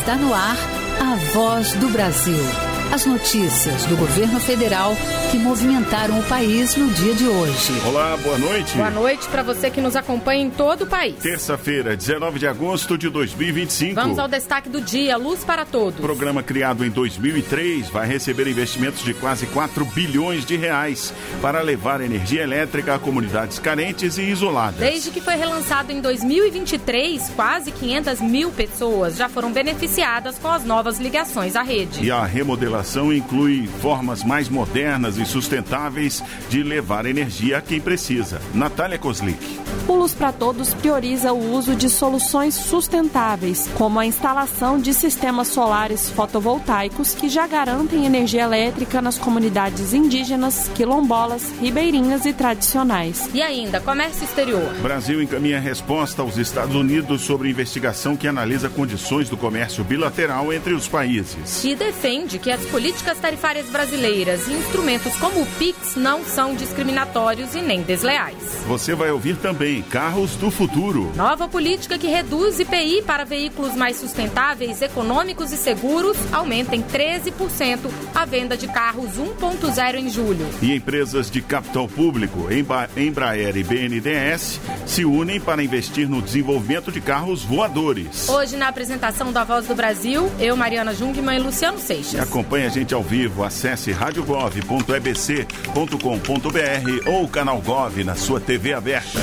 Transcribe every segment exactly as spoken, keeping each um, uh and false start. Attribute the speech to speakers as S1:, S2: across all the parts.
S1: Está no ar a Voz do Brasil. As notícias do governo federal que movimentaram o país no dia de hoje.
S2: Olá, boa noite.
S3: Boa noite para você que nos acompanha em todo o país.
S2: Terça-feira, dezenove de agosto de dois mil e vinte e cinco.
S3: Vamos ao destaque do dia, Luz para Todos.
S2: O programa criado em dois mil e três vai receber investimentos de quase quatro bilhões de reais para levar energia elétrica a comunidades carentes e isoladas.
S3: Desde que foi relançado em dois mil e vinte e três, quase quinhentas mil pessoas já foram beneficiadas com as novas ligações à rede.
S2: E a remodelação inclui formas mais modernas e sustentáveis de levar energia a quem precisa. Natália Kozlik.
S4: O Luz para Todos prioriza o uso de soluções sustentáveis, como a instalação de sistemas solares fotovoltaicos que já garantem energia elétrica nas comunidades indígenas, quilombolas, ribeirinhas e tradicionais.
S3: E ainda, comércio exterior.
S2: O Brasil encaminha resposta aos Estados Unidos sobre investigação que analisa condições do comércio bilateral entre os países.
S3: E defende que as políticas tarifárias brasileiras e instrumentos como o Pix não são discriminatórios e nem desleais.
S2: Você vai ouvir também Carros do Futuro.
S3: Nova política que reduz I P I para veículos mais sustentáveis, econômicos e seguros aumenta em treze por cento a venda de carros um ponto zero em julho.
S2: E empresas de capital público, Embraer e B N D E S, se unem para investir no desenvolvimento de carros voadores.
S3: Hoje, na apresentação da Voz do Brasil, eu, Mariana Jungmann e Luciano Seixas.
S2: E acompanhe a gente ao vivo, acesse rádio gov ponto e b c ponto com ponto b r ou o canal Gov na sua T V aberta.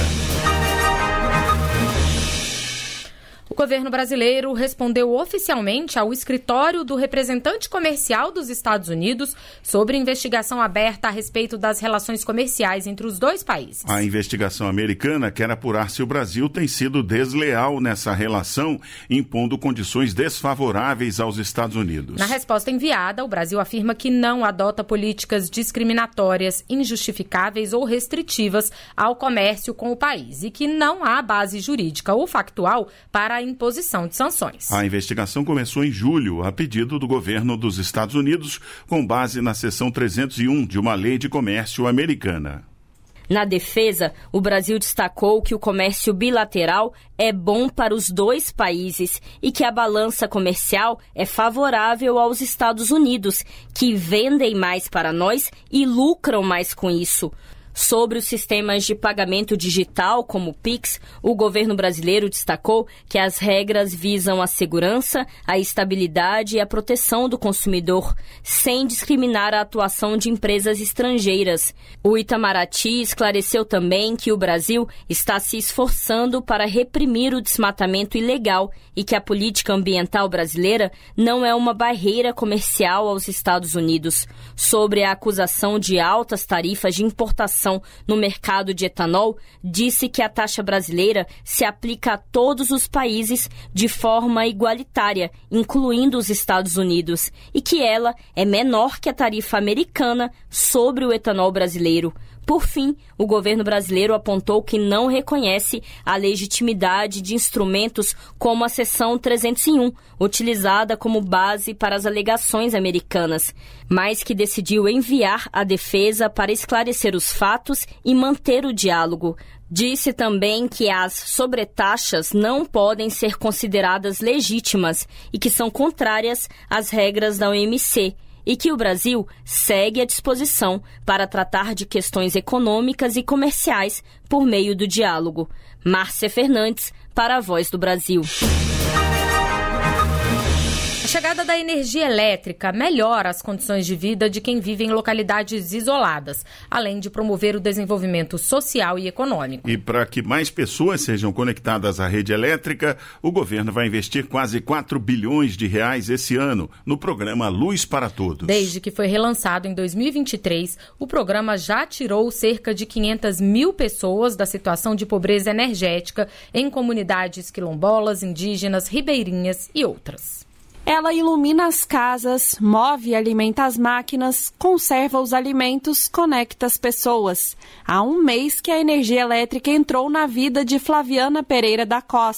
S3: O governo brasileiro respondeu oficialmente ao escritório do representante comercial dos Estados Unidos sobre investigação aberta a respeito das relações comerciais entre os dois países.
S2: A investigação americana quer apurar se o Brasil tem sido desleal nessa relação, impondo condições desfavoráveis aos Estados Unidos.
S3: Na resposta enviada, o Brasil afirma que não adota políticas discriminatórias, injustificáveis ou restritivas ao comércio com o país e que não há base jurídica ou factual para a imposição de sanções.
S2: A investigação começou em julho, a pedido do governo dos Estados Unidos, com base na seção trezentos e um de uma lei de comércio americana.
S5: Na defesa, o Brasil destacou que o comércio bilateral é bom para os dois países e que a balança comercial é favorável aos Estados Unidos, que vendem mais para nós e lucram mais com isso. Sobre os sistemas de pagamento digital, como o Pix, o governo brasileiro destacou que as regras visam a segurança, a estabilidade e a proteção do consumidor, sem discriminar a atuação de empresas estrangeiras. O Itamaraty esclareceu também que o Brasil está se esforçando para reprimir o desmatamento ilegal e que a política ambiental brasileira não é uma barreira comercial aos Estados Unidos. Sobre a acusação de altas tarifas de importação no mercado de etanol, disse que a taxa brasileira se aplica a todos os países de forma igualitária, incluindo os Estados Unidos, e que ela é menor que a tarifa americana sobre o etanol brasileiro. Por fim, o governo brasileiro apontou que não reconhece a legitimidade de instrumentos como a seção trezentos e um, utilizada como base para as alegações americanas, mas que decidiu enviar a defesa para esclarecer os fatos e manter o diálogo. Disse também que as sobretaxas não podem ser consideradas legítimas e que são contrárias às regras da O M C. E que o Brasil segue à disposição para tratar de questões econômicas e comerciais por meio do diálogo. Márcia Fernandes, para a Voz do Brasil.
S3: A chegada da energia elétrica melhora as condições de vida de quem vive em localidades isoladas, além de promover o desenvolvimento social e econômico.
S2: E para que mais pessoas sejam conectadas à rede elétrica, o governo vai investir quase quatro bilhões de reais esse ano no programa Luz para Todos.
S3: Desde que foi relançado em dois mil e vinte e três, o programa já tirou cerca de quinhentas mil pessoas da situação de pobreza energética em comunidades quilombolas, indígenas, ribeirinhas e outras.
S4: Ela ilumina as casas, move e alimenta as máquinas, conserva os alimentos, conecta as pessoas. Há um mês que a energia elétrica entrou na vida de Flaviana Pereira da Costa,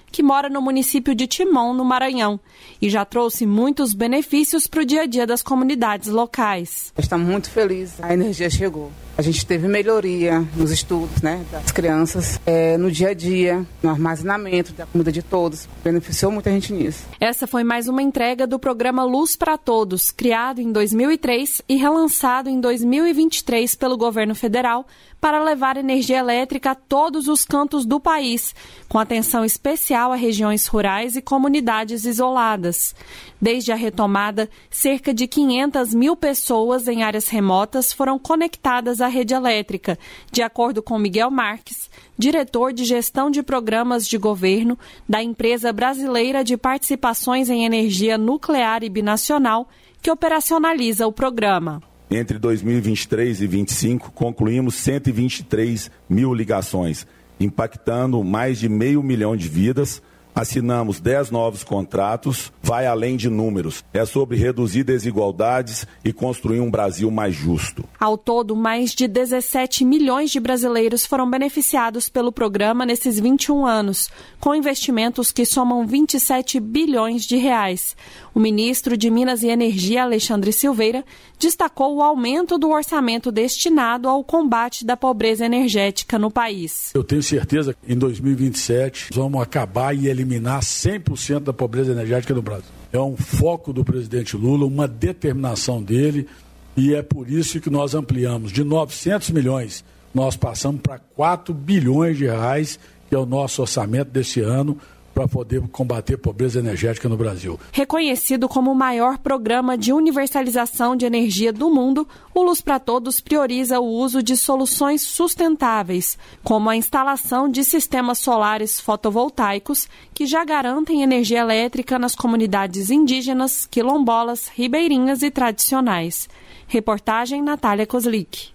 S4: que mora no município de Timon, no Maranhão, e já trouxe muitos benefícios para o dia a dia das comunidades locais.
S6: Estamos muito felizes, a energia chegou. A gente teve melhoria nos estudos, né, das crianças, é, no dia a dia, no armazenamento da comida de todos. Beneficiou muita gente nisso.
S4: Essa foi mais uma entrega do programa Luz para Todos, criado em dois mil e três e relançado em dois mil e vinte e três pelo governo federal para levar energia elétrica a todos os cantos do país, com atenção especial a regiões rurais e comunidades isoladas. Desde a retomada, cerca de quinhentas mil pessoas em áreas remotas foram conectadas à rede elétrica, de acordo com Miguel Marques, diretor de gestão de programas de governo da Empresa Brasileira de Participações em Energia Nuclear e Binacional, que operacionaliza o programa.
S7: Entre dois mil e vinte e três e dois mil e vinte e cinco, concluímos cento e vinte e três mil ligações, impactando mais de meio milhão de vidas. Assinamos dez novos contratos, vai além de números. É sobre reduzir desigualdades e construir um Brasil mais justo.
S4: Ao todo, mais de dezessete milhões de brasileiros foram beneficiados pelo programa nesses vinte e um anos, com investimentos que somam vinte e sete bilhões de reais. O ministro de Minas e Energia, Alexandre Silveira, destacou o aumento do orçamento destinado ao combate da pobreza energética no país.
S8: Eu tenho certeza que em dois mil e vinte e sete vamos acabar e eliminar cem por cento da pobreza energética no Brasil. É um foco do presidente Lula, uma determinação dele, e é por isso que nós ampliamos de novecentos milhões, nós passamos para quatro bilhões de reais, que é o nosso orçamento desse ano, para poder combater a pobreza energética no Brasil.
S4: Reconhecido como o maior programa de universalização de energia do mundo, o Luz para Todos prioriza o uso de soluções sustentáveis, como a instalação de sistemas solares fotovoltaicos que já garantem energia elétrica nas comunidades indígenas, quilombolas, ribeirinhas e tradicionais. Reportagem Natália Kozlik.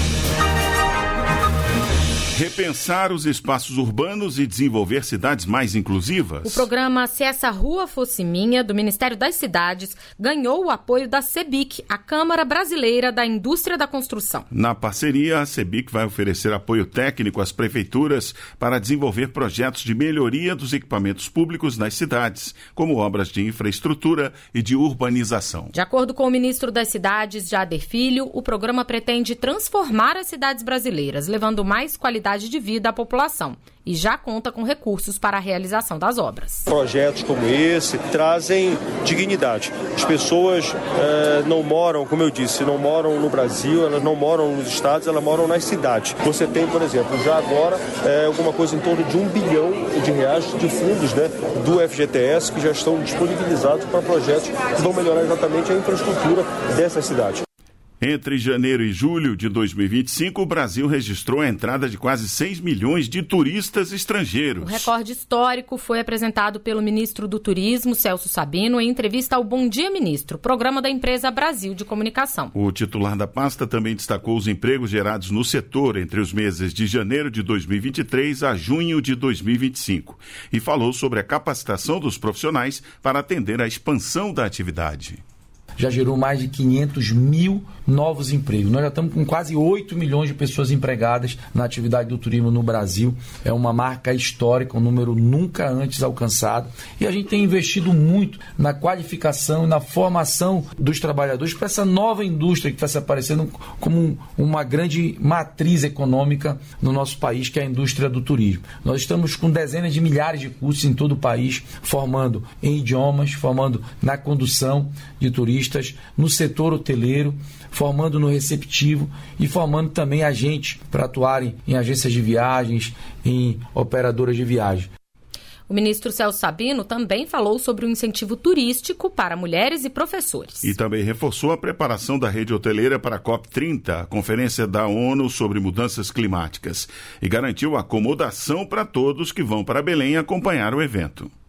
S2: Repensar os espaços urbanos e desenvolver cidades mais inclusivas.
S3: O programa Se Essa Rua Fosse Minha, do Ministério das Cidades, ganhou o apoio da CEBIC, a Câmara Brasileira da Indústria da Construção.
S2: Na parceria, a CEBIC vai oferecer apoio técnico às prefeituras para desenvolver projetos de melhoria dos equipamentos públicos nas cidades, como obras de infraestrutura e de urbanização.
S3: De acordo com o ministro das Cidades, Jader Filho, o programa pretende transformar as cidades brasileiras, levando mais qualidade de vida à população, e já conta com recursos para a realização das obras.
S9: Projetos como esse trazem dignidade. As pessoas eh, não moram, como eu disse, não moram no Brasil, elas não moram nos estados, elas moram nas cidades. Você tem, por exemplo, já agora eh, alguma coisa em torno de um bilhão de reais de fundos, né, do F G T S que já estão disponibilizados para projetos que vão melhorar exatamente a infraestrutura dessas cidades.
S2: Entre janeiro e julho de dois mil e vinte e cinco, o Brasil registrou a entrada de quase seis milhões de turistas estrangeiros.
S3: O recorde histórico foi apresentado pelo ministro do Turismo, Celso Sabino, em entrevista ao Bom Dia Ministro, programa da empresa Brasil de Comunicação.
S2: O titular da pasta também destacou os empregos gerados no setor entre os meses de janeiro de dois mil e vinte e três a junho de dois mil e vinte e cinco e falou sobre a capacitação dos profissionais para atender à expansão da atividade.
S10: Já gerou mais de quinhentos mil novos empregos. Nós já estamos com quase oito milhões de pessoas empregadas na atividade do turismo no Brasil. É uma marca histórica, um número nunca antes alcançado. E a gente tem investido muito na qualificação e na formação dos trabalhadores para essa nova indústria que está se aparecendo como uma grande matriz econômica no nosso país, que é a indústria do turismo. Nós estamos com dezenas de milhares de cursos em todo o país, formando em idiomas, formando na condução de turistas, no setor hoteleiro, formando no receptivo e formando também agentes para atuarem em agências de viagens, em operadoras de viagem.
S3: O ministro Celso Sabino também falou sobre o incentivo turístico para mulheres e professores.
S2: E também reforçou a preparação da rede hoteleira para a COP trinta, a Conferência da ONU sobre Mudanças Climáticas, e garantiu acomodação para todos que vão para Belém acompanhar o evento.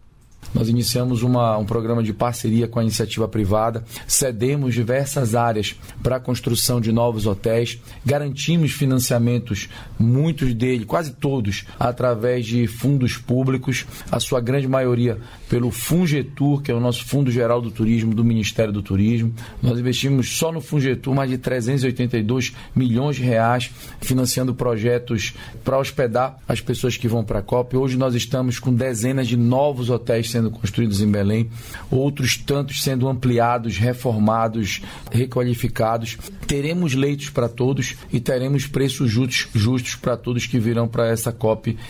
S10: Nós iniciamos uma, um programa de parceria com a iniciativa privada, cedemos diversas áreas para a construção de novos hotéis, garantimos financiamentos, muitos deles, quase todos, através de fundos públicos, a sua grande maioria pelo Fungetur, que é o nosso Fundo Geral do Turismo do Ministério do Turismo. Nós investimos só no Fungetur mais de trezentos e oitenta e dois milhões de reais, financiando projetos para hospedar as pessoas que vão para a COP. Hoje nós estamos com dezenas de novos hotéis sendo construídos em Belém, outros tantos sendo ampliados, reformados, requalificados. Teremos leitos para todos e teremos preços justos, justos para todos que virão para essa COP.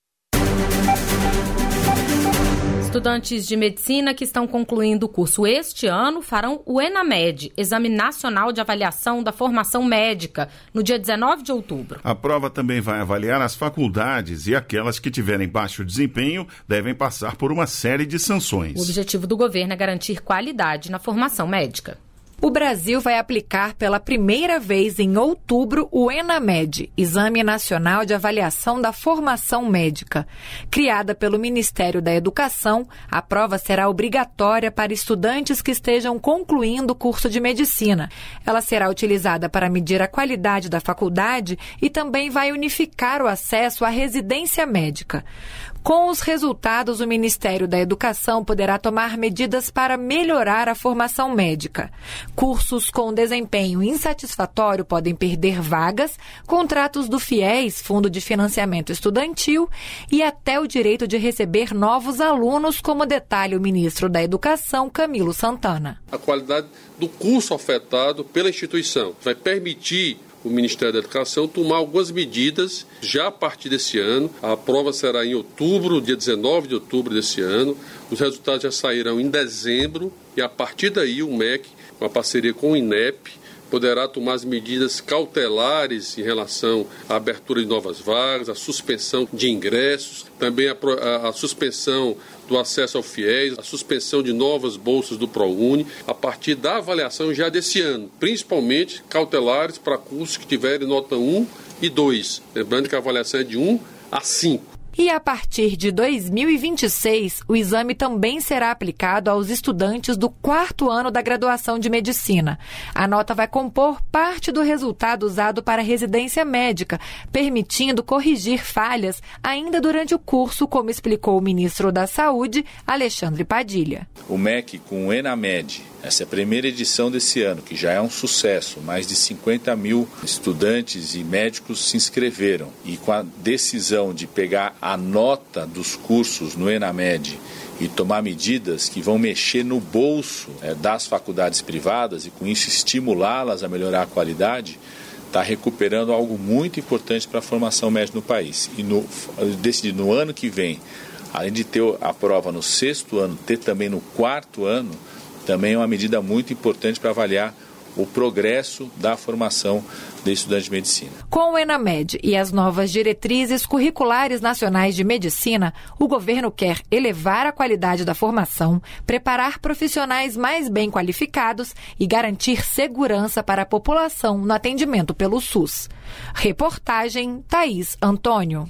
S3: Estudantes de medicina que estão concluindo o curso este ano farão o ENAMED, Exame Nacional de Avaliação da Formação Médica, no dia dezenove de outubro.
S2: A prova também vai avaliar as faculdades e aquelas que tiverem baixo desempenho devem passar por uma série de sanções.
S3: O objetivo do governo é garantir qualidade na formação médica.
S11: O Brasil vai aplicar pela primeira vez em outubro o ENAMED, Exame Nacional de Avaliação da Formação Médica. Criada pelo Ministério da Educação, a prova será obrigatória para estudantes que estejam concluindo o curso de medicina. Ela será utilizada para medir a qualidade da faculdade e também vai unificar o acesso à residência médica. Com os resultados, o Ministério da Educação poderá tomar medidas para melhorar a formação médica. Cursos com desempenho insatisfatório podem perder vagas, contratos do FIES, Fundo de Financiamento Estudantil, e até o direito de receber novos alunos, como detalha o ministro da Educação, Camilo Santana.
S12: A qualidade do curso ofertado pela instituição vai permitir o Ministério da Educação tomar algumas medidas já a partir desse ano. A prova será em outubro, dia dezenove de outubro desse ano. Os resultados já sairão em dezembro e a partir daí o M E C, uma parceria com o INEP, poderá tomar as medidas cautelares em relação à abertura de novas vagas, a suspensão de ingressos, também a, a, a suspensão do acesso ao FIES, a suspensão de novas bolsas do ProUni, a partir da avaliação já desse ano, principalmente cautelares para cursos que tiverem nota um e dois. Lembrando que a avaliação é de um a cinco.
S11: E a partir de dois mil e vinte e seis, o exame também será aplicado aos estudantes do quarto ano da graduação de medicina. A nota vai compor parte do resultado usado para a residência médica, permitindo corrigir falhas ainda durante o curso, como explicou o ministro da Saúde, Alexandre Padilha.
S13: O M E C com o ENAMED, essa é a primeira edição desse ano, que já é um sucesso. Mais de cinquenta mil estudantes e médicos se inscreveram. E com a decisão de pegar a nota dos cursos no ENAMED e tomar medidas que vão mexer no bolso é, das faculdades privadas e com isso estimulá-las a melhorar a qualidade, está recuperando algo muito importante para a formação médica no país. E no, decidi, no ano que vem, além de ter a prova no sexto ano, ter também no quarto ano, também é uma medida muito importante para avaliar o progresso da formação de estudantes de medicina.
S11: Com o ENAMED e as novas diretrizes curriculares nacionais de medicina, o governo quer elevar a qualidade da formação, preparar profissionais mais bem qualificados e garantir segurança para a população no atendimento pelo SUS. Reportagem Thaís Antônio.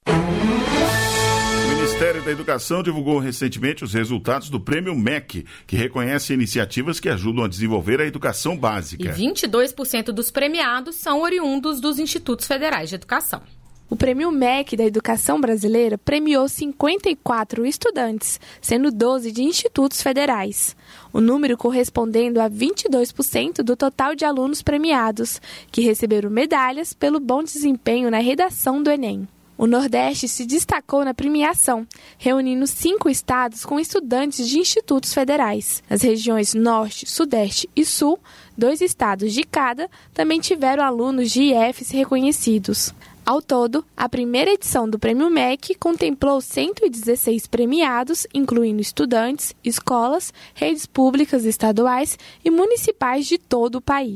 S2: O Ministério da Educação divulgou recentemente os resultados do Prêmio M E C, que reconhece iniciativas que ajudam a desenvolver a educação básica.
S3: E vinte e dois por cento dos premiados são oriundos dos Institutos Federais de Educação.
S14: O Prêmio M E C da Educação Brasileira premiou cinquenta e quatro estudantes, sendo doze de institutos federais. O número correspondendo a vinte e dois por cento do total de alunos premiados, que receberam medalhas pelo bom desempenho na redação do Enem. O Nordeste se destacou na premiação, reunindo cinco estados com estudantes de institutos federais. As regiões Norte, Sudeste e Sul, dois estados de cada, também tiveram alunos de I Fs reconhecidos. Ao todo, a primeira edição do Prêmio M E C contemplou cento e dezesseis premiados, incluindo estudantes, escolas, redes públicas estaduais e municipais de todo o país.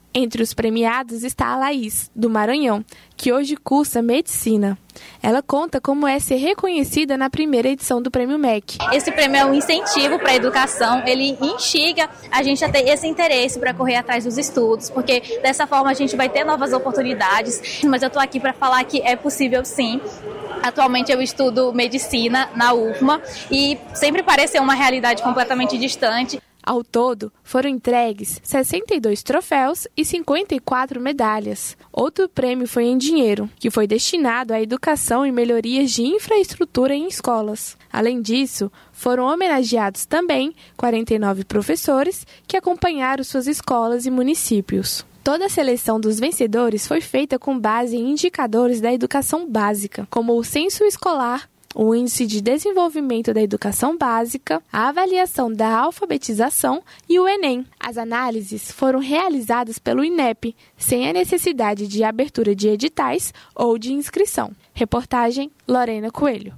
S14: Entre os premiados está a Laís, do Maranhão, que hoje cursa medicina. Ela conta como é ser reconhecida na primeira edição do Prêmio M E C.
S15: Esse prêmio é um incentivo para a educação, ele instiga a gente a ter esse interesse para correr atrás dos estudos, porque dessa forma a gente vai ter novas oportunidades. Mas eu estou aqui para falar que é possível sim. Atualmente eu estudo medicina na U F M A e sempre pareceu uma realidade completamente distante.
S14: Ao todo, foram entregues sessenta e dois troféus e cinquenta e quatro medalhas. Outro prêmio foi em dinheiro, que foi destinado à educação e melhorias de infraestrutura em escolas. Além disso, foram homenageados também quarenta e nove professores que acompanharam suas escolas e municípios. Toda a seleção dos vencedores foi feita com base em indicadores da educação básica, como o censo escolar, o Índice de Desenvolvimento da Educação Básica, a avaliação da alfabetização e o Enem. As análises foram realizadas pelo INEP, sem a necessidade de abertura de editais ou de inscrição. Reportagem Lorena Coelho.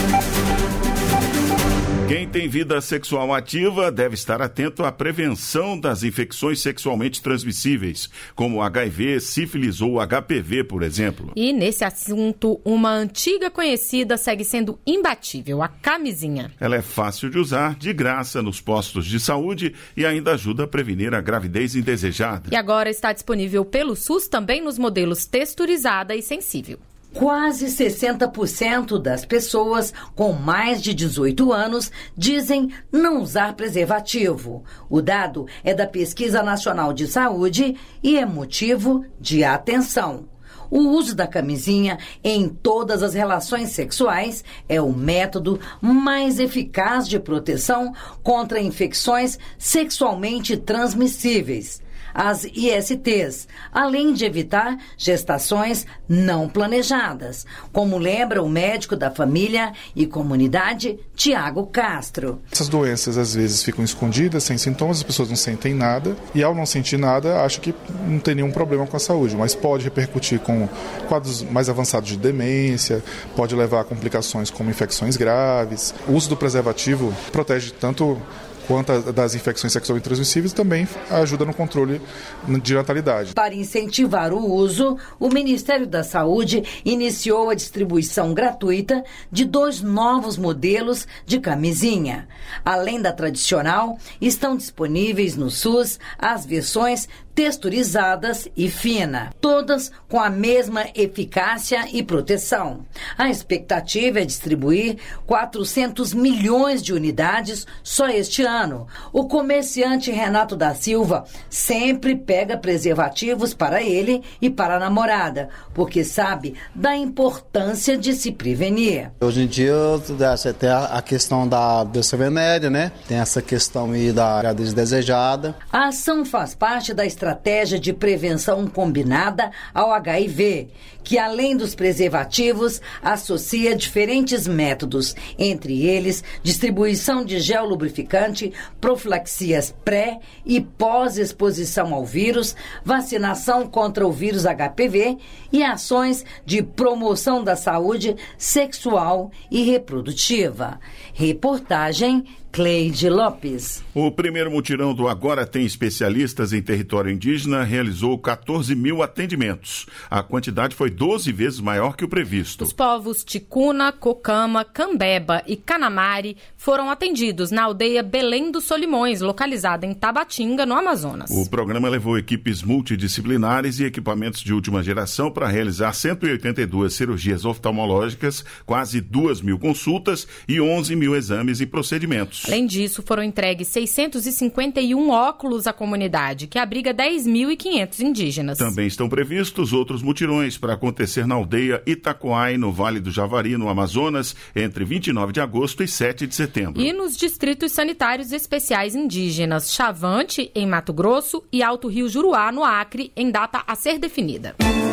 S2: Quem tem vida sexual ativa deve estar atento à prevenção das infecções sexualmente transmissíveis, como H I V, sífilis ou H P V, por exemplo.
S3: E nesse assunto, uma antiga conhecida segue sendo imbatível, a camisinha.
S2: Ela é fácil de usar, de graça nos postos de saúde e ainda ajuda a prevenir a gravidez indesejada.
S3: E agora está disponível pelo SUS também nos modelos texturizada e sensível.
S16: Quase sessenta por cento das pessoas com mais de dezoito anos dizem não usar preservativo. O dado é da Pesquisa Nacional de Saúde e é motivo de atenção. O uso da camisinha em todas as relações sexuais é o método mais eficaz de proteção contra infecções sexualmente transmissíveis, as I S Ts, além de evitar gestações não planejadas, como lembra o médico da família e comunidade, Tiago Castro.
S17: Essas doenças às vezes ficam escondidas, sem sintomas, as pessoas não sentem nada e ao não sentir nada acham que não tem nenhum problema com a saúde, mas pode repercutir com quadros mais avançados de demência, pode levar a complicações como infecções graves. O uso do preservativo protege tanto quanto das infecções sexualmente transmissíveis, também ajuda no controle de natalidade.
S16: Para incentivar o uso, o Ministério da Saúde iniciou a distribuição gratuita de dois novos modelos de camisinha. Além da tradicional, estão disponíveis no SUS as versões texturizadas e fina, todas com a mesma eficácia e proteção. A expectativa é distribuir quatrocentos milhões de unidades só este ano. O comerciante Renato da Silva sempre pega preservativos para ele e para a namorada, porque sabe da importância de se prevenir.
S18: Hoje em dia você tem a questão da doença venérea, né? Tem essa questão aí da gravidez desejada.
S16: A ação faz parte da estratégia Estratégia de prevenção combinada ao H I V, que além dos preservativos, associa diferentes métodos, entre eles distribuição de gel lubrificante, profilaxias pré e pós-exposição ao vírus, vacinação contra o vírus H P V e ações de promoção da saúde sexual e reprodutiva. Reportagem Cleide Lopes.
S2: O primeiro mutirão do Agora Tem Especialistas em Território Indígena realizou catorze mil atendimentos. A quantidade foi doze vezes maior que o previsto.
S3: Os povos Ticuna, Cocama, Cambeba e Canamari foram atendidos na aldeia Belém dos Solimões, localizada em Tabatinga, no Amazonas.
S2: O programa levou equipes multidisciplinares e equipamentos de última geração para realizar cento e oitenta e duas cirurgias oftalmológicas, quase duas mil consultas e onze mil exames e procedimentos.
S3: Além disso, foram entregues seiscentos e cinquenta e um óculos à comunidade, que abriga dez mil e quinhentos indígenas.
S2: Também estão previstos outros mutirões para acontecer na aldeia Itacoai, no Vale do Javari, no Amazonas, entre vinte e nove de agosto e sete de setembro.
S3: E nos distritos sanitários especiais indígenas Chavante, em Mato Grosso, e Alto Rio Juruá, no Acre, em data a ser definida.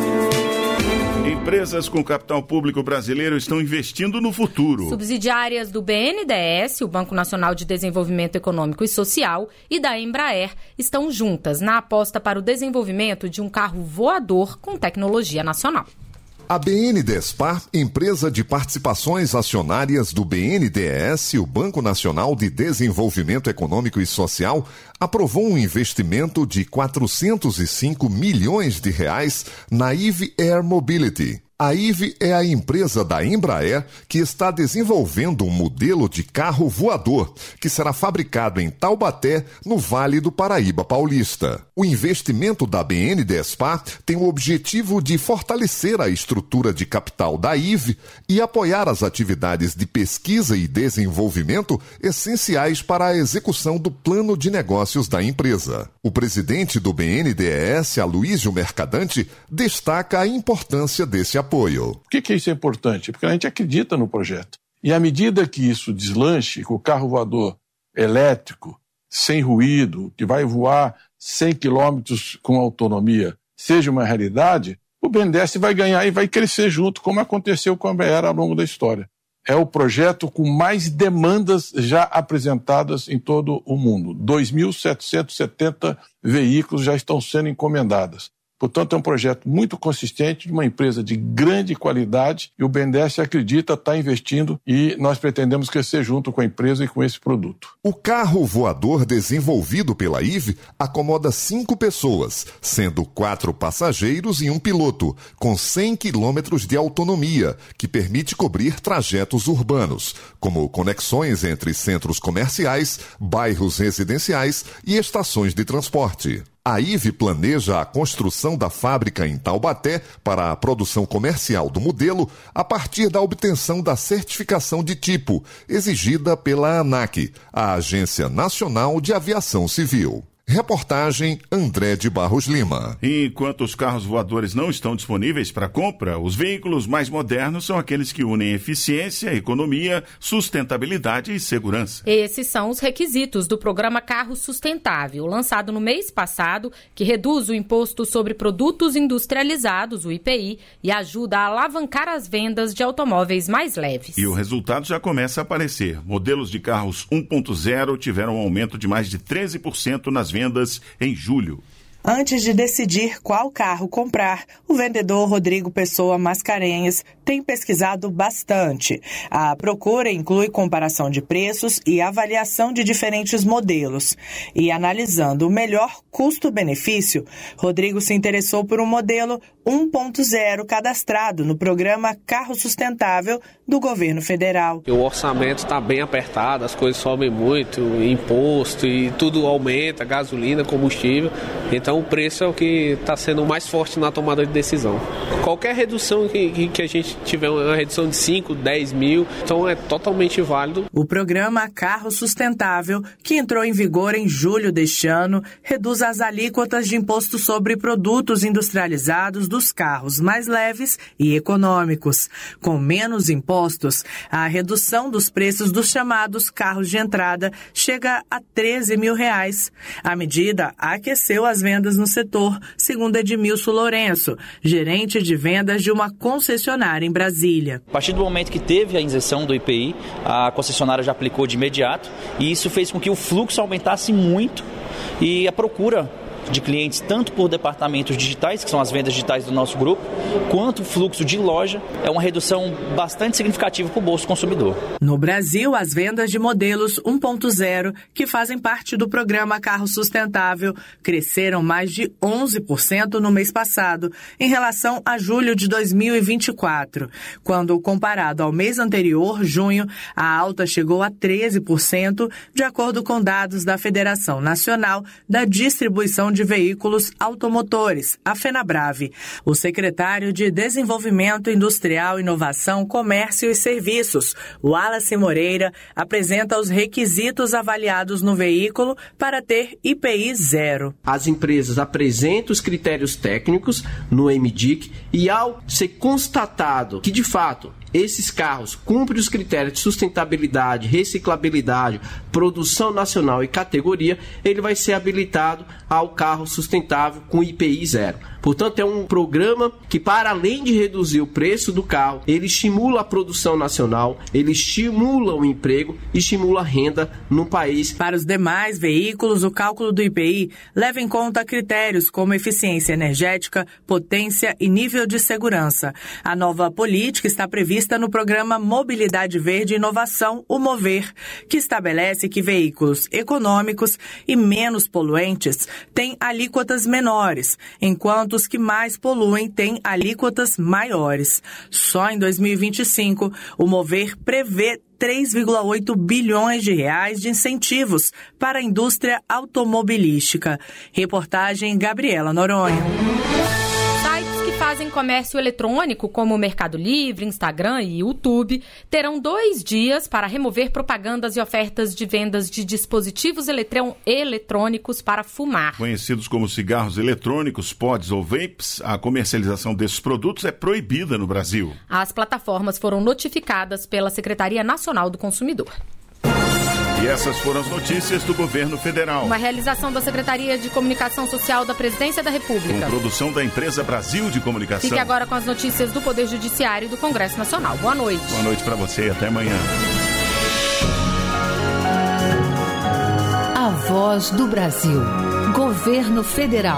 S2: Empresas com capital público brasileiro estão investindo no futuro.
S3: Subsidiárias do B N D E S, o Banco Nacional de Desenvolvimento Econômico e Social, e da Embraer estão juntas na aposta para o desenvolvimento de um carro voador com tecnologia nacional.
S19: A BNDESPar, empresa de participações acionárias do B N D E S, o Banco Nacional de Desenvolvimento Econômico e Social, aprovou um investimento de quatrocentos e cinco milhões de reais na I V Air Mobility. A I V é a empresa da Embraer que está desenvolvendo um modelo de carro voador que será fabricado em Taubaté, no Vale do Paraíba Paulista. O investimento da BNDESPar tem o objetivo de fortalecer a estrutura de capital da I V e apoiar as atividades de pesquisa e desenvolvimento essenciais para a execução do plano de negócios da empresa. O presidente do B N D E S, Aloísio Mercadante, destaca a importância desse apoio. Apoio.
S20: Por que, que isso é importante? Porque a gente acredita no projeto. E à medida que isso deslanche, com o carro voador elétrico, sem ruído, que vai voar cem quilômetros com autonomia, seja uma realidade, o B N D E S vai ganhar e vai crescer junto, como aconteceu com a Embraer ao longo da história. É o projeto com mais demandas já apresentadas em todo o mundo. dois mil setecentos e setenta veículos já estão sendo encomendados. Portanto, é um projeto muito consistente, de uma empresa de grande qualidade, e o B N D E S acredita estar investindo e nós pretendemos crescer junto com a empresa e com esse produto.
S19: O carro voador desenvolvido pela I V acomoda cinco pessoas, sendo quatro passageiros e um piloto, com cem quilômetros de autonomia, que permite cobrir trajetos urbanos, como conexões entre centros comerciais, bairros residenciais e estações de transporte. A I V planeja a construção da fábrica em Taubaté para a produção comercial do modelo a partir da obtenção da certificação de tipo, exigida pela ANAC, a Agência Nacional de Aviação Civil. Reportagem André de Barros Lima.
S2: Enquanto os carros voadores não estão disponíveis para compra, os veículos mais modernos são aqueles que unem eficiência, economia, sustentabilidade e segurança.
S3: Esses são os requisitos do programa Carro Sustentável, lançado no mês passado, que reduz o imposto sobre produtos industrializados, o I P I, e ajuda a alavancar as vendas de automóveis mais leves.
S2: E o resultado já começa a aparecer. Modelos de carros um ponto zero tiveram um aumento de mais de treze por cento nas vendas em julho.
S21: Antes de decidir qual carro comprar, o vendedor Rodrigo Pessoa Mascarenhas tem pesquisado bastante. A procura inclui comparação de preços e avaliação de diferentes modelos. E analisando o melhor custo-benefício, Rodrigo se interessou por um modelo um ponto zero cadastrado no programa Carro Sustentável do governo federal.
S22: O orçamento está bem apertado, as coisas sobem muito, imposto e tudo aumenta, gasolina, combustível. Então o preço é o que está sendo mais forte na tomada de decisão. Qualquer redução que, que a gente tiver, uma redução de cinco, dez mil, então é totalmente válido.
S21: O programa Carro Sustentável, que entrou em vigor em julho deste ano, reduz as alíquotas de imposto sobre produtos industrializados dos carros mais leves e econômicos. Com menos impostos, a redução dos preços dos chamados carros de entrada chega a treze mil reais. A medida aqueceu as vendas no setor, segundo Edmilson Lourenço, gerente de vendas de uma concessionária em Brasília.
S23: A partir do momento que teve a isenção do I P I, a concessionária já aplicou de imediato e isso fez com que o fluxo aumentasse muito e a procura de clientes, tanto por departamentos digitais, que são as vendas digitais do nosso grupo, quanto o fluxo de loja, é uma redução bastante significativa para o bolso do consumidor.
S21: No Brasil, as vendas de modelos um ponto zero, que fazem parte do programa Carro Sustentável, cresceram mais de onze por cento no mês passado, em relação a julho de dois mil e vinte e quatro. Quando comparado ao mês anterior, junho, a alta chegou a treze por cento, de acordo com dados da Federação Nacional da Distribuição de Veículos Automotores, a FenaBrave. O secretário de Desenvolvimento Industrial, Inovação, Comércio e Serviços, Wallace Moreira, apresenta os requisitos avaliados no veículo para ter I P I zero.
S24: As empresas apresentam os critérios técnicos no M D I C e, ao ser constatado que, de fato, esses carros cumprem os critérios de sustentabilidade, reciclabilidade, produção nacional e categoria, ele vai ser habilitado ao carro sustentável com I P I zero. Portanto, é um programa que, para além de reduzir o preço do carro, ele estimula a produção nacional, ele estimula o emprego e estimula a renda no país.
S21: Para os demais veículos, o cálculo do I P I leva em conta critérios como eficiência energética, potência e nível de segurança. A nova política está prevista no programa Mobilidade Verde e Inovação, o MOVER, que estabelece que veículos econômicos e menos poluentes têm alíquotas menores, enquanto os que mais poluem têm alíquotas maiores. Só em dois mil e vinte e cinco, o MOVER prevê três vírgula oito bilhões de reais de incentivos para a indústria automobilística. Reportagem Gabriela Noronha.
S3: Fazem comércio eletrônico, como o Mercado Livre, Instagram e YouTube, terão dois dias para remover propagandas e ofertas de vendas de dispositivos eletrão, eletrônicos para fumar.
S2: Conhecidos como cigarros eletrônicos, pods ou vapes, a comercialização desses produtos é proibida no Brasil.
S3: As plataformas foram notificadas pela Secretaria Nacional do Consumidor.
S2: E essas foram as notícias do governo federal.
S3: Uma realização da Secretaria de Comunicação Social da Presidência da República.
S2: Com produção da empresa Brasil de Comunicação.
S3: Fique agora com as notícias do Poder Judiciário e do Congresso Nacional. Boa noite.
S2: Boa noite para você e até amanhã.
S1: A Voz do Brasil. Governo Federal.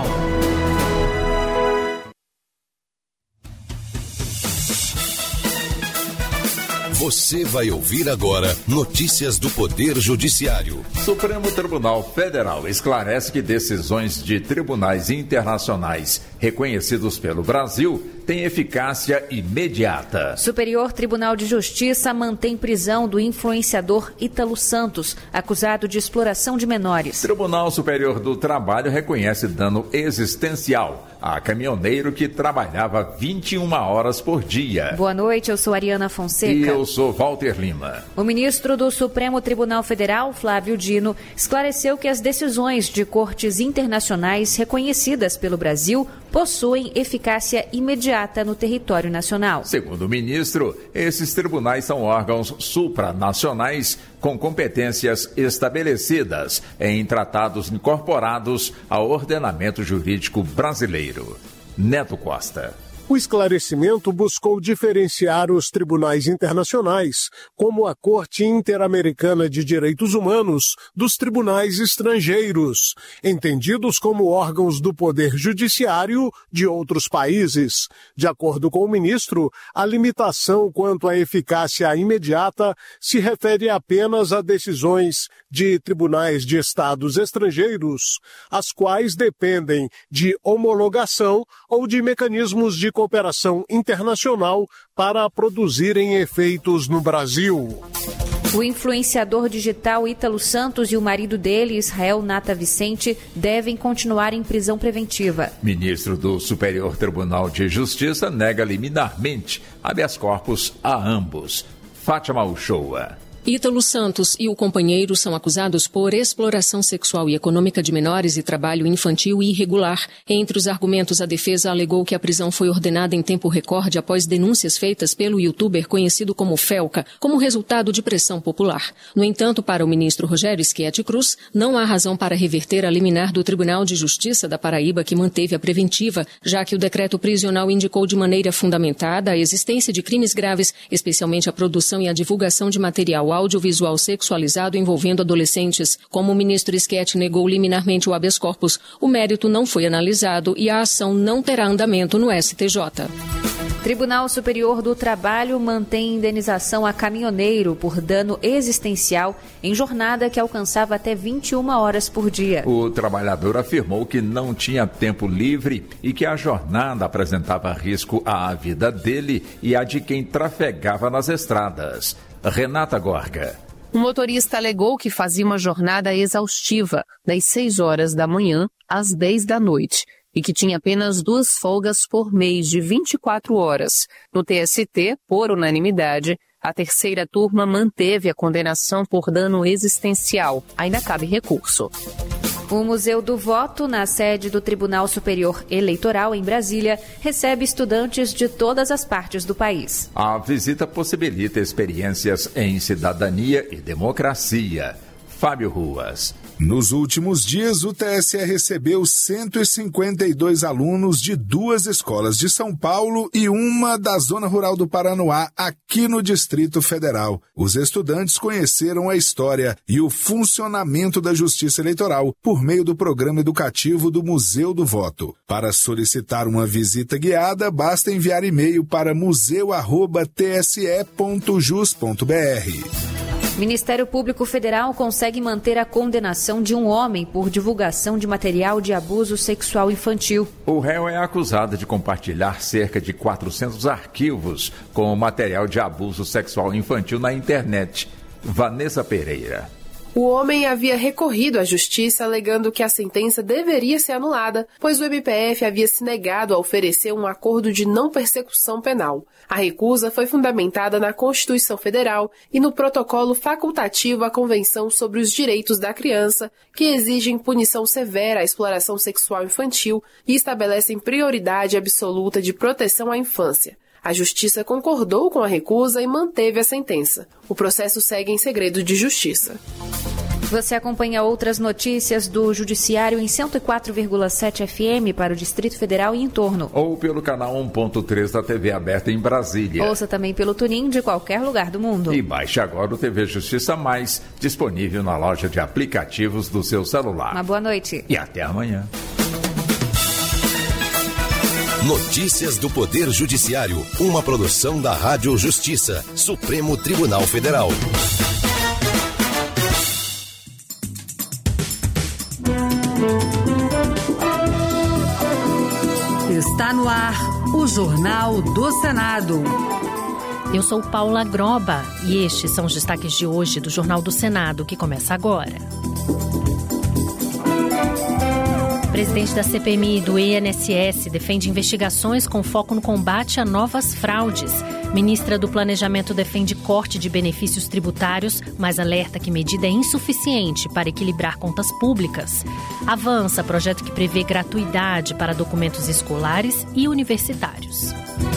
S5: Você vai ouvir agora notícias do Poder Judiciário.
S6: Supremo Tribunal Federal esclarece que decisões de tribunais internacionais reconhecidos pelo Brasil têm eficácia imediata.
S11: Superior Tribunal de Justiça mantém prisão do influenciador Ítalo Santos, acusado de exploração de menores.
S6: Tribunal Superior do Trabalho reconhece dano existencial a caminhoneiro que trabalhava vinte e uma horas por dia.
S11: Boa noite, eu sou Ariana Fonseca.
S6: E eu sou Walter Lima.
S11: O ministro do Supremo Tribunal Federal, Flávio Dino, esclareceu que as decisões de cortes internacionais reconhecidas pelo Brasil possuem eficácia imediata no território nacional.
S6: Segundo o ministro, esses tribunais são órgãos supranacionais com competências estabelecidas em tratados incorporados ao ordenamento jurídico brasileiro. Neto Costa.
S7: O esclarecimento buscou diferenciar os tribunais internacionais, como a Corte Interamericana de Direitos Humanos, dos tribunais estrangeiros, entendidos como órgãos do Poder Judiciário de outros países. De acordo com o ministro, a limitação quanto à eficácia imediata se refere apenas a decisões de tribunais de estados estrangeiros, as quais dependem de homologação ou de mecanismos de cooperação internacional para produzirem efeitos no Brasil.
S11: O influenciador digital Ítalo Santos e o marido dele, Israel Nata Vicente, devem continuar em prisão preventiva.
S6: Ministro do Superior Tribunal de Justiça nega liminarmente habeas corpus a ambos. Fátima Uchoa.
S25: Ítalo Santos e o companheiro são acusados por exploração sexual e econômica de menores e trabalho infantil e irregular. Entre os argumentos, a defesa alegou que a prisão foi ordenada em tempo recorde após denúncias feitas pelo youtuber conhecido como Felca, como resultado de pressão popular. No entanto, para o ministro Rogério Schietti Cruz, não há razão para reverter a liminar do Tribunal de Justiça da Paraíba, que manteve a preventiva, já que o decreto prisional indicou de maneira fundamentada a existência de crimes graves, especialmente a produção e a divulgação de material audiovisual sexualizado envolvendo adolescentes. Como o ministro Schietti negou liminarmente o habeas corpus, o mérito não foi analisado e a ação não terá andamento no S T J.
S11: Tribunal Superior do Trabalho mantém indenização a caminhoneiro por dano existencial em jornada que alcançava até vinte e uma horas por dia.
S6: O trabalhador afirmou que não tinha tempo livre e que a jornada apresentava risco à vida dele e à de quem trafegava nas estradas. Renata Gorga.
S26: O motorista alegou que fazia uma jornada exaustiva, das seis horas da manhã às dez da noite, e que tinha apenas duas folgas por mês de vinte e quatro horas. No T S T, por unanimidade, a terceira turma manteve a condenação por dano existencial. Ainda cabe recurso.
S11: O Museu do Voto, na sede do Tribunal Superior Eleitoral em Brasília, recebe estudantes de todas as partes do país.
S6: A visita possibilita experiências em cidadania e democracia. Fábio Ruas.
S4: Nos últimos dias, o T S E recebeu cento e cinquenta e dois alunos de duas escolas de São Paulo e uma da Zona Rural do Paranoá, aqui no Distrito Federal. Os estudantes conheceram a história e o funcionamento da Justiça Eleitoral por meio do programa educativo do Museu do Voto. Para solicitar uma visita guiada, basta enviar e-mail para museu arroba t s e ponto jus ponto b r.
S8: Ministério Público Federal consegue manter a condenação de um homem por divulgação de material de abuso sexual infantil.
S6: O réu é acusado de compartilhar cerca de quatrocentos arquivos com material de abuso sexual infantil na internet. Vanessa Pereira.
S9: O homem havia recorrido à justiça alegando que a sentença deveria ser anulada, pois o M P F havia se negado a oferecer um acordo de não persecução penal. A recusa foi fundamentada na Constituição Federal e no protocolo facultativo à Convenção sobre os Direitos da Criança, que exigem punição severa à exploração sexual infantil e estabelecem prioridade absoluta de proteção à infância. A Justiça concordou com a recusa e manteve a sentença. O processo segue em segredo de justiça.
S8: Você acompanha outras notícias do Judiciário em cento e quatro vírgula sete F M para o Distrito Federal e em torno.
S6: Ou pelo canal um ponto três da T V aberta em Brasília.
S8: Ouça também pelo TuneIn de qualquer lugar do mundo.
S6: E baixe agora o T V Justiça Mais, disponível na loja de aplicativos do seu celular.
S8: Uma boa noite.
S6: E até amanhã.
S5: Notícias do Poder Judiciário, uma produção da Rádio Justiça, Supremo Tribunal Federal.
S1: Está no ar o Jornal do Senado.
S25: Eu sou Paula Groba e estes são os destaques de hoje do Jornal do Senado, que começa agora. O presidente da C P M I do I N S S defende investigações com foco no combate a novas fraudes. Ministra do Planejamento defende corte de benefícios tributários, mas alerta que medida é insuficiente para equilibrar contas públicas. Avança projeto que prevê gratuidade para documentos escolares e universitários.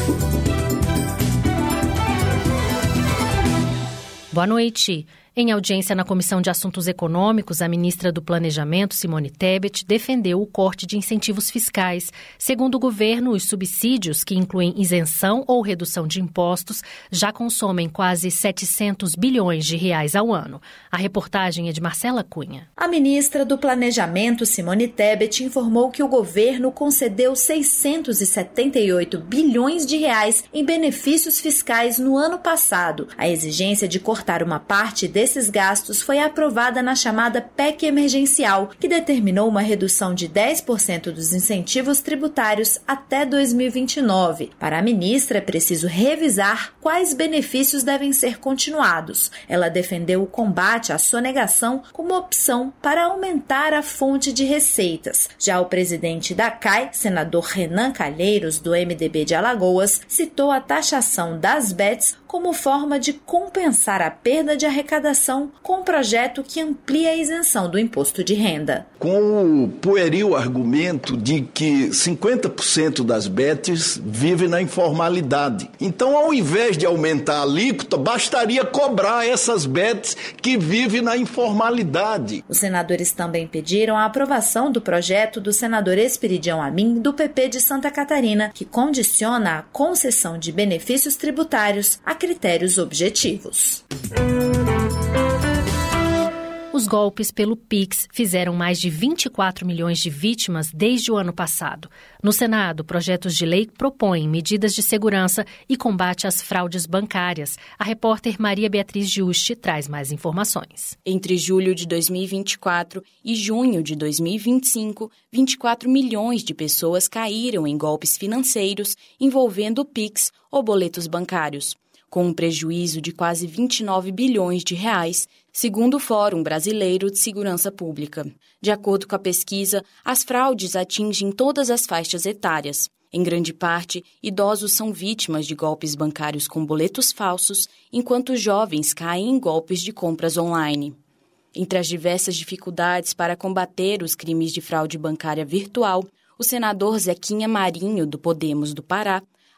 S25: Boa noite. Em audiência na Comissão de Assuntos Econômicos, a ministra do Planejamento, Simone Tebet, defendeu o corte de incentivos fiscais. Segundo o governo, os subsídios, que incluem isenção ou redução de impostos, já consomem quase setecentos bilhões de reais ao ano. A reportagem é de Marcela Cunha.
S10: A ministra do Planejamento, Simone Tebet, informou que o governo concedeu seiscentos e setenta e oito bilhões de reais em benefícios fiscais no ano passado. A exigência de cortar uma parte desses gastos foi aprovada na chamada P E C emergencial, que determinou uma redução de dez por cento dos incentivos tributários até dois mil e vinte e nove. Para a ministra, é preciso revisar quais benefícios devem ser continuados. Ela defendeu o combate à sonegação como opção para aumentar a fonte de receitas. Já o presidente da C A I, senador Renan Calheiros, do M D B de Alagoas, citou a taxação das bets como forma de compensar a perda de arrecadação com um projeto que amplia a isenção do imposto de renda.
S12: Com o pueril argumento de que cinquenta por cento das bets vive na informalidade. Então, ao invés de aumentar a alíquota, bastaria cobrar essas bets que vivem na informalidade.
S10: Os senadores também pediram a aprovação do projeto do senador Esperidião Amin, do P P de Santa Catarina, que condiciona a concessão de benefícios tributários a critérios objetivos.
S25: Os golpes pelo Pix fizeram mais de vinte e quatro milhões de vítimas desde o ano passado. No Senado, projetos de lei propõem medidas de segurança e combate às fraudes bancárias. A repórter Maria Beatriz Juste traz mais informações.
S13: Entre julho de dois mil e vinte e quatro e junho de dois mil e vinte e cinco, vinte e quatro milhões de pessoas caíram em golpes financeiros envolvendo o Pix ou boletos bancários, com um prejuízo de quase vinte e nove bilhões de reais, segundo o Fórum Brasileiro de Segurança Pública. De acordo com a pesquisa, as fraudes atingem todas as faixas etárias. Em grande parte, idosos são vítimas de golpes bancários com boletos falsos, enquanto jovens caem em golpes de compras online. Entre as diversas dificuldades para combater os crimes de fraude bancária virtual, o senador Zequinha Marinho, do Podemos do Pará,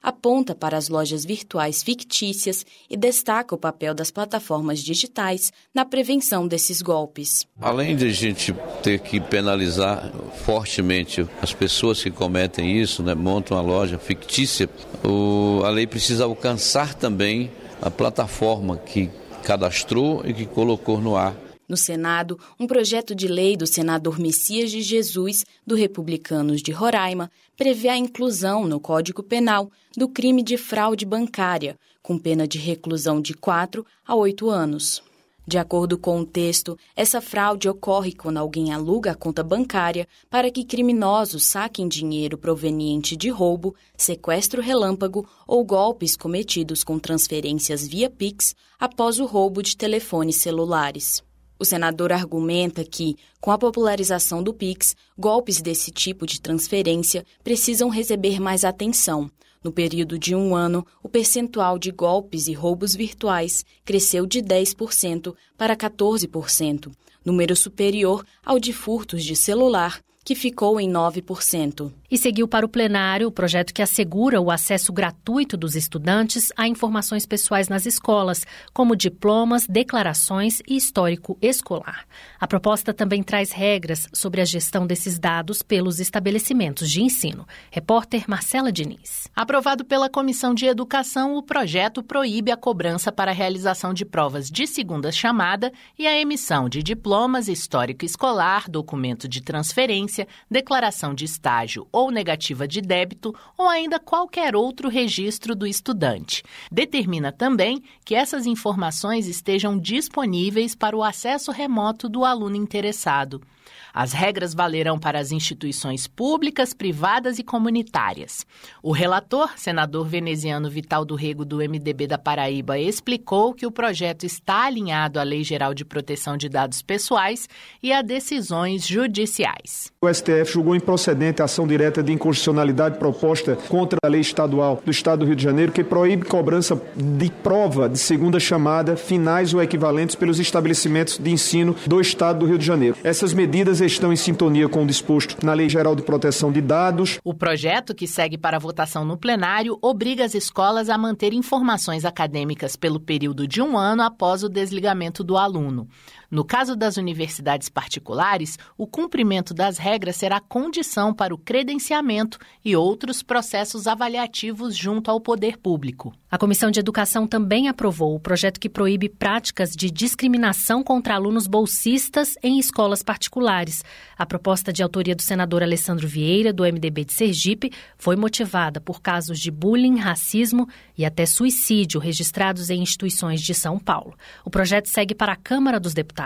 S13: aponta para as lojas virtuais fictícias e destaca o papel das plataformas digitais na prevenção desses golpes.
S14: Além de a gente ter que penalizar fortemente as pessoas que cometem isso, né, montam uma loja fictícia, o, a lei precisa alcançar também a plataforma que cadastrou e que colocou no ar.
S13: No Senado, um projeto de lei do senador Messias de Jesus, do Republicanos de Roraima, prevê a inclusão no Código Penal do crime de fraude bancária, com pena de reclusão de quatro a oito anos. De acordo com o texto, essa fraude ocorre quando alguém aluga a conta bancária para que criminosos saquem dinheiro proveniente de roubo, sequestro relâmpago ou golpes cometidos com transferências via Pix após o roubo de telefones celulares. O senador argumenta que, com a popularização do Pix, golpes desse tipo de transferência precisam receber mais atenção. No período de um ano, o percentual de golpes e roubos virtuais cresceu de dez por cento para quatorze por cento, número superior ao de furtos de celular, que ficou em nove por cento.
S15: E seguiu para o plenário o projeto que assegura o acesso gratuito dos estudantes a informações pessoais nas escolas, como diplomas, declarações e histórico escolar. A proposta também traz regras sobre a gestão desses dados pelos estabelecimentos de ensino. Repórter Marcela Diniz.
S16: Aprovado pela Comissão de Educação, o projeto proíbe a cobrança para a realização de provas de segunda chamada e a emissão de diplomas, histórico escolar, documento de transferência, declaração de estágio ou negativa de débito ou ainda qualquer outro registro do estudante. Determina também que essas informações estejam disponíveis para o acesso remoto do aluno interessado. As regras valerão para as instituições públicas, privadas e comunitárias. O relator, senador veneziano Vital do Rego, do M D B da Paraíba, explicou que o projeto está alinhado à Lei Geral de Proteção de Dados Pessoais e a decisões judiciais.
S17: O S T F julgou improcedente a ação direta de inconstitucionalidade proposta contra a lei estadual do Estado do Rio de Janeiro, que proíbe cobrança de prova de segunda chamada, finais ou equivalentes pelos estabelecimentos de ensino do Estado do Rio de Janeiro. Essas medidas estão em sintonia com o disposto na Lei Geral de Proteção de Dados.
S16: O projeto, que segue para votação no plenário, obriga as escolas a manter informações acadêmicas pelo período de um ano após o desligamento do aluno. No caso das universidades particulares, o cumprimento das regras será condição para o credenciamento e outros processos avaliativos junto ao poder público.
S15: A Comissão de Educação também aprovou o projeto que proíbe práticas de discriminação contra alunos bolsistas em escolas particulares. A proposta de autoria do senador Alessandro Vieira, do M D B de Sergipe, foi motivada por casos de bullying, racismo e até suicídio registrados em instituições de São Paulo. O projeto segue para a Câmara dos Deputados.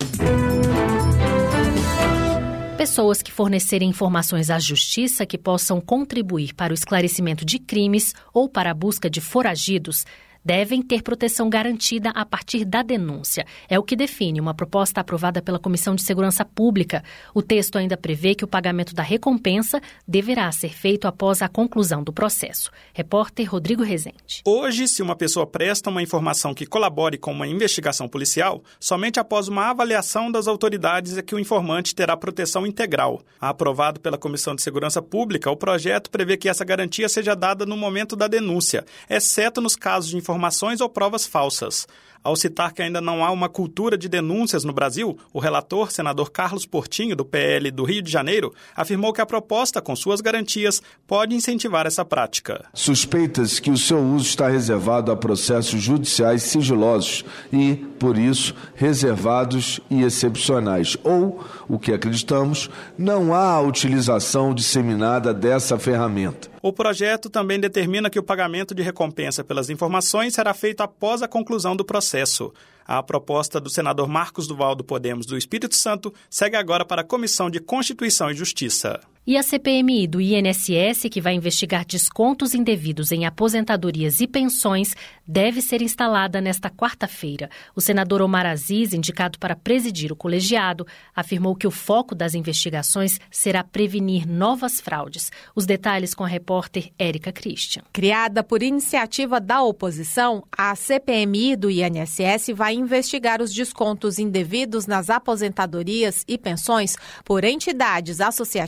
S15: Pessoas que fornecerem informações à Justiça que possam contribuir para o esclarecimento de crimes ou para a busca de foragidos devem ter proteção garantida a partir da denúncia. É o que define uma proposta aprovada pela Comissão de Segurança Pública. O texto ainda prevê que o pagamento da recompensa deverá ser feito após a conclusão do processo. Repórter Rodrigo Rezende.
S18: Hoje, se uma pessoa presta uma informação que colabore com uma investigação policial, somente após uma avaliação das autoridades é que o informante terá proteção integral. Aprovado pela Comissão de Segurança Pública, o projeto prevê que essa garantia seja dada no momento da denúncia, exceto nos casos de informações informações ou provas falsas. Ao citar que ainda não há uma cultura de denúncias no Brasil, o relator, senador Carlos Portinho, do P L do Rio de Janeiro, afirmou que a proposta, com suas garantias, pode incentivar essa prática.
S20: Suspeitas que o seu uso está reservado a processos judiciais sigilosos e, por isso, reservados e excepcionais. Ou, o que acreditamos, não há a utilização disseminada dessa ferramenta.
S18: O projeto também determina que o pagamento de recompensa pelas informações será feito após a conclusão do processo. A proposta do senador Marcos Duval, do Podemos do Espírito Santo, segue agora para a Comissão de Constituição e Justiça.
S15: E a C P M I do I N S S, que vai investigar descontos indevidos em aposentadorias e pensões, deve ser instalada nesta quarta-feira. O senador Omar Aziz, indicado para presidir o colegiado, afirmou que o foco das investigações será prevenir novas fraudes. Os detalhes com a repórter Érica Christian.
S27: Criada por iniciativa da oposição, a C P M I do I N S S vai investigar os descontos indevidos nas aposentadorias e pensões por entidades associativas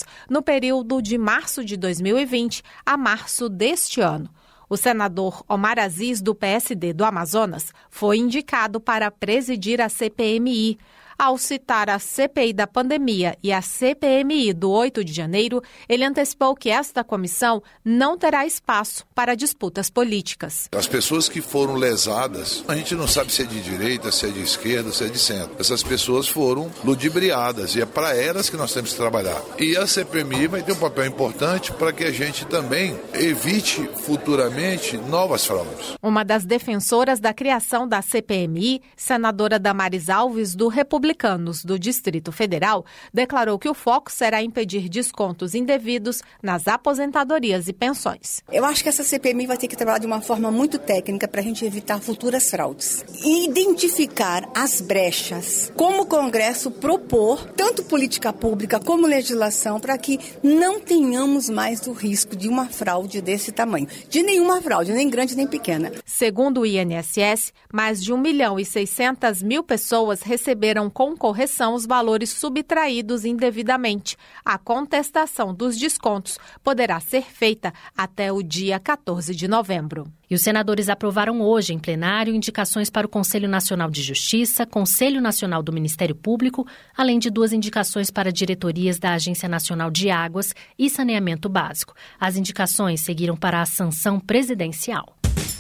S27: no período de março de dois mil e vinte a março deste ano. O senador Omar Aziz, do P S D do Amazonas, foi indicado para presidir a C P M I. Ao citar a C P I da pandemia e a C P M I do oito de janeiro, ele antecipou que esta comissão não terá espaço para disputas políticas.
S2: As pessoas que foram lesadas, a gente não sabe se é de direita, se é de esquerda, se é de centro. Essas pessoas foram ludibriadas e é para elas que nós temos que trabalhar. E a C P M I vai ter um papel importante para que a gente também evite futuramente novas fraudes.
S27: Uma das defensoras da criação da C P M I, senadora Damares Alves, do Republicanos do Distrito Federal, declarou que o foco será impedir descontos indevidos nas aposentadorias e pensões.
S3: Eu acho que essa C P M I vai ter que trabalhar de uma forma muito técnica para a gente evitar futuras fraudes. E identificar as brechas, como o Congresso propor, tanto política pública como legislação, para que não tenhamos mais o risco de uma fraude desse tamanho. De nenhuma fraude, nem grande nem pequena.
S27: Segundo o I N S S, mais de um milhão e seiscentas mil pessoas receberam com correção os valores subtraídos indevidamente. A contestação dos descontos poderá ser feita até o dia quatorze de novembro.
S15: E os senadores aprovaram hoje em plenário indicações para o Conselho Nacional de Justiça, Conselho Nacional do Ministério Público, além de duas indicações para diretorias da Agência Nacional de Águas e Saneamento Básico. As indicações seguiram para a sanção presidencial.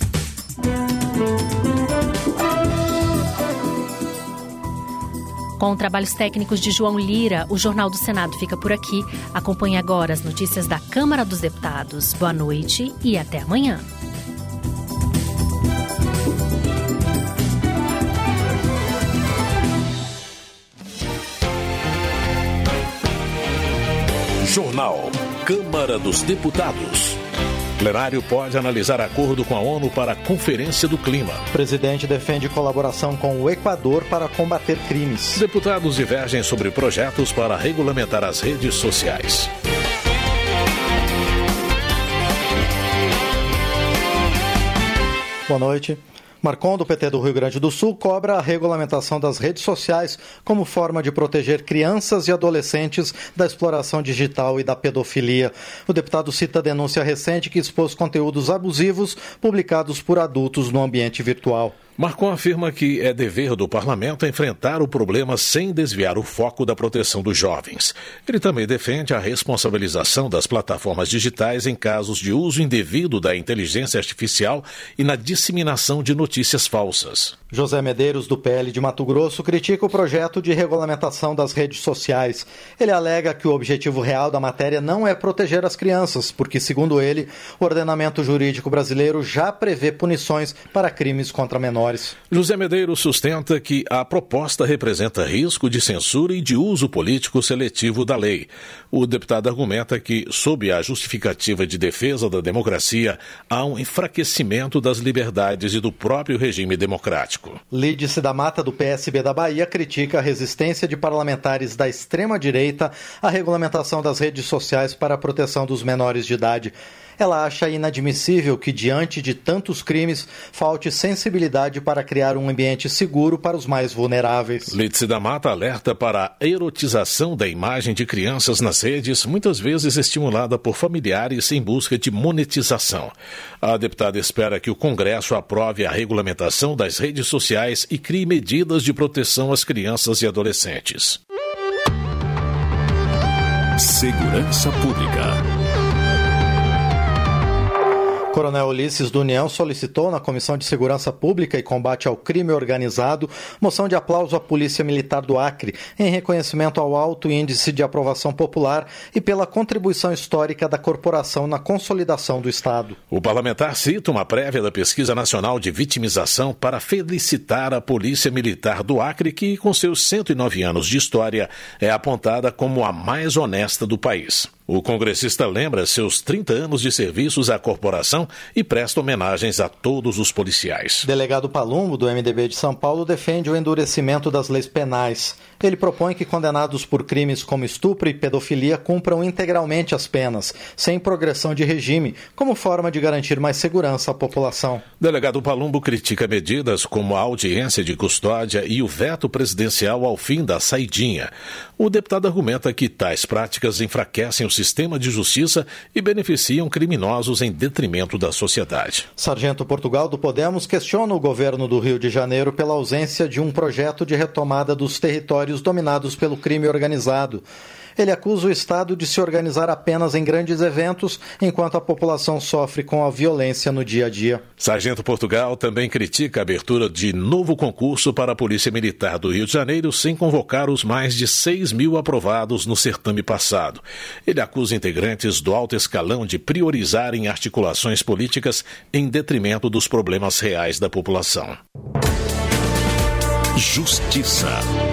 S15: Com trabalhos técnicos de João Lira, o Jornal do Senado fica por aqui. Acompanhe agora as notícias da Câmara dos Deputados. Boa noite e até amanhã.
S19: Jornal Câmara dos Deputados. Plenário pode analisar acordo com a ONU para a Conferência do Clima.
S21: O presidente defende colaboração com o Equador para combater crimes.
S19: Deputados divergem sobre projetos para regulamentar as redes sociais.
S21: Boa noite. Marcon, do P T do Rio Grande do Sul, cobra a regulamentação das redes sociais como forma de proteger crianças e adolescentes da exploração digital e da pedofilia. O deputado cita a denúncia recente que expôs conteúdos abusivos publicados por adultos no ambiente virtual.
S19: Marcon afirma que é dever do parlamento enfrentar o problema sem desviar o foco da proteção dos jovens. Ele também defende a responsabilização das plataformas digitais em casos de uso indevido da inteligência artificial e na disseminação de notícias falsas.
S21: José Medeiros, do P L de Mato Grosso, critica o projeto de regulamentação das redes sociais. Ele alega que o objetivo real da matéria não é proteger as crianças, porque, segundo ele, o ordenamento jurídico brasileiro já prevê punições para crimes contra menores.
S19: José Medeiros sustenta que a proposta representa risco de censura e de uso político seletivo da lei. O deputado argumenta que, sob a justificativa de defesa da democracia, há um enfraquecimento das liberdades e do próprio regime democrático.
S21: Lídice da Mata, do P S B da Bahia, critica a resistência de parlamentares da extrema-direita à regulamentação das redes sociais para a proteção dos menores de idade. Ela acha inadmissível que, diante de tantos crimes, falte sensibilidade para criar um ambiente seguro para os mais vulneráveis.
S19: Lídice da Mata alerta para a erotização da imagem de crianças nas redes, muitas vezes estimulada por familiares em busca de monetização. A deputada espera que o Congresso aprove a regulamentação das redes sociais e crie medidas de proteção às crianças e adolescentes.
S21: Segurança Pública. Coronel Ulisses do União solicitou na Comissão de Segurança Pública e Combate ao Crime Organizado moção de aplauso à Polícia Militar do Acre, em reconhecimento ao alto índice de aprovação popular e pela contribuição histórica da corporação na consolidação do Estado.
S19: O parlamentar cita uma prévia da Pesquisa Nacional de Vitimização para felicitar a Polícia Militar do Acre, que, com seus cento e nove anos de história, é apontada como a mais honesta do país. O congressista lembra seus trinta anos de serviços à corporação e presta homenagens a todos os policiais.
S21: Delegado Palumbo, do M D B de São Paulo, defende o endurecimento das leis penais. Ele propõe que condenados por crimes como estupro e pedofilia cumpram integralmente as penas, sem progressão de regime, como forma de garantir mais segurança à população.
S19: Delegado Palumbo critica medidas como a audiência de custódia e o veto presidencial ao fim da saidinha. O deputado argumenta que tais práticas enfraquecem o sistema de justiça e beneficiam criminosos em detrimento da sociedade.
S21: Sargento Portugal do Podemos questiona o governo do Rio de Janeiro pela ausência de um projeto de retomada dos territórios dominados pelo crime organizado. Ele acusa o Estado de se organizar apenas em grandes eventos, enquanto a população sofre com a violência no dia a dia.
S19: Sargento Portugal também critica a abertura de novo concurso para a Polícia Militar do Rio de Janeiro sem convocar os mais de seis mil aprovados no certame passado. Ele acusa integrantes do alto escalão de priorizarem articulações políticas em detrimento dos problemas reais da população.
S5: Justiça.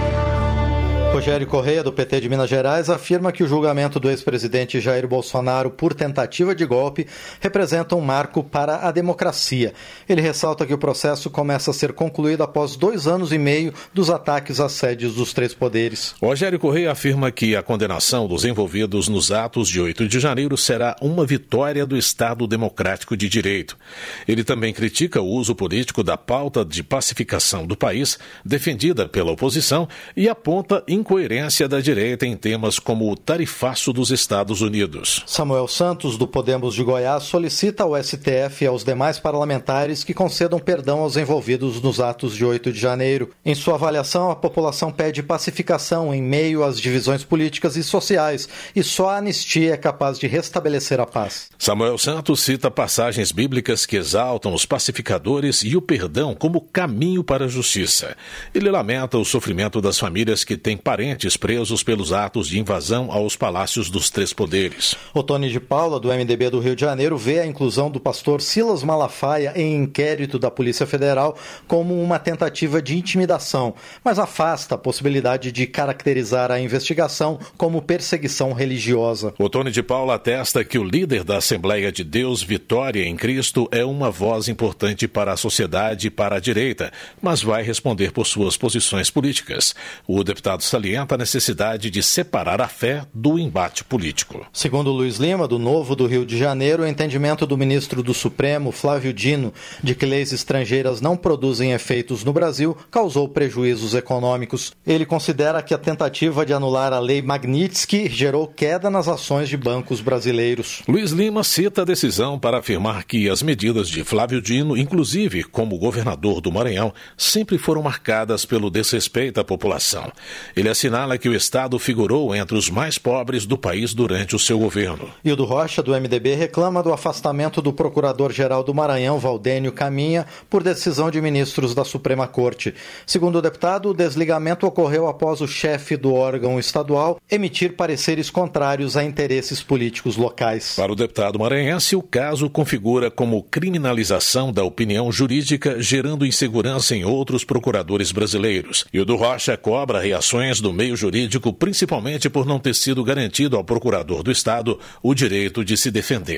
S21: Rogério Correia, do P T de Minas Gerais, afirma que o julgamento do ex-presidente Jair Bolsonaro por tentativa de golpe representa um marco para a democracia. Ele ressalta que o processo começa a ser concluído após dois anos e meio dos ataques às sedes dos três poderes.
S19: Rogério Correia afirma que a condenação dos envolvidos nos atos de oito de janeiro será uma vitória do Estado Democrático de Direito. Ele também critica o uso político da pauta de pacificação do país, defendida pela oposição, e aponta incoerência da direita em temas como o tarifaço dos Estados Unidos.
S21: Samuel Santos, do Podemos de Goiás, solicita ao S T F e aos demais parlamentares que concedam perdão aos envolvidos nos atos de oito de janeiro. Em sua avaliação, a população pede pacificação em meio às divisões políticas e sociais, e só a anistia é capaz de restabelecer a paz.
S19: Samuel Santos cita passagens bíblicas que exaltam os pacificadores e o perdão como caminho para a justiça. Ele lamenta o sofrimento das famílias que têm parentes presos pelos atos de invasão aos palácios dos três poderes.
S21: Otone de Paula, do M D B do Rio de Janeiro, vê a inclusão do pastor Silas Malafaia em inquérito da Polícia Federal como uma tentativa de intimidação, mas afasta a possibilidade de caracterizar a investigação como perseguição religiosa.
S19: Otone de Paula atesta que o líder da Assembleia de Deus, Vitória em Cristo, é uma voz importante para a sociedade e para a direita, mas vai responder por suas posições políticas. O deputado salienta a necessidade de separar a fé do embate político.
S21: Segundo Luiz Lima, do Novo do Rio de Janeiro, o entendimento do ministro do Supremo, Flávio Dino, de que leis estrangeiras não produzem efeitos no Brasil, causou prejuízos econômicos. Ele considera que a tentativa de anular a lei Magnitsky gerou queda nas ações de bancos brasileiros.
S19: Luiz Lima cita a decisão para afirmar que as medidas de Flávio Dino, inclusive como governador do Maranhão, sempre foram marcadas pelo desrespeito à população. Ele assinala que o Estado figurou entre os mais pobres do país durante o seu governo.
S21: Hildo Rocha, do M D B, reclama do afastamento do Procurador-Geral do Maranhão, Valdênio Caminha, por decisão de ministros da Suprema Corte. Segundo o deputado, o desligamento ocorreu após o chefe do órgão estadual emitir pareceres contrários a interesses políticos locais.
S19: Para o deputado maranhense, o caso configura como criminalização da opinião jurídica, gerando insegurança em outros procuradores brasileiros. Hildo Rocha cobra reações do meio jurídico, principalmente por não ter sido garantido ao procurador do Estado o direito de se defender.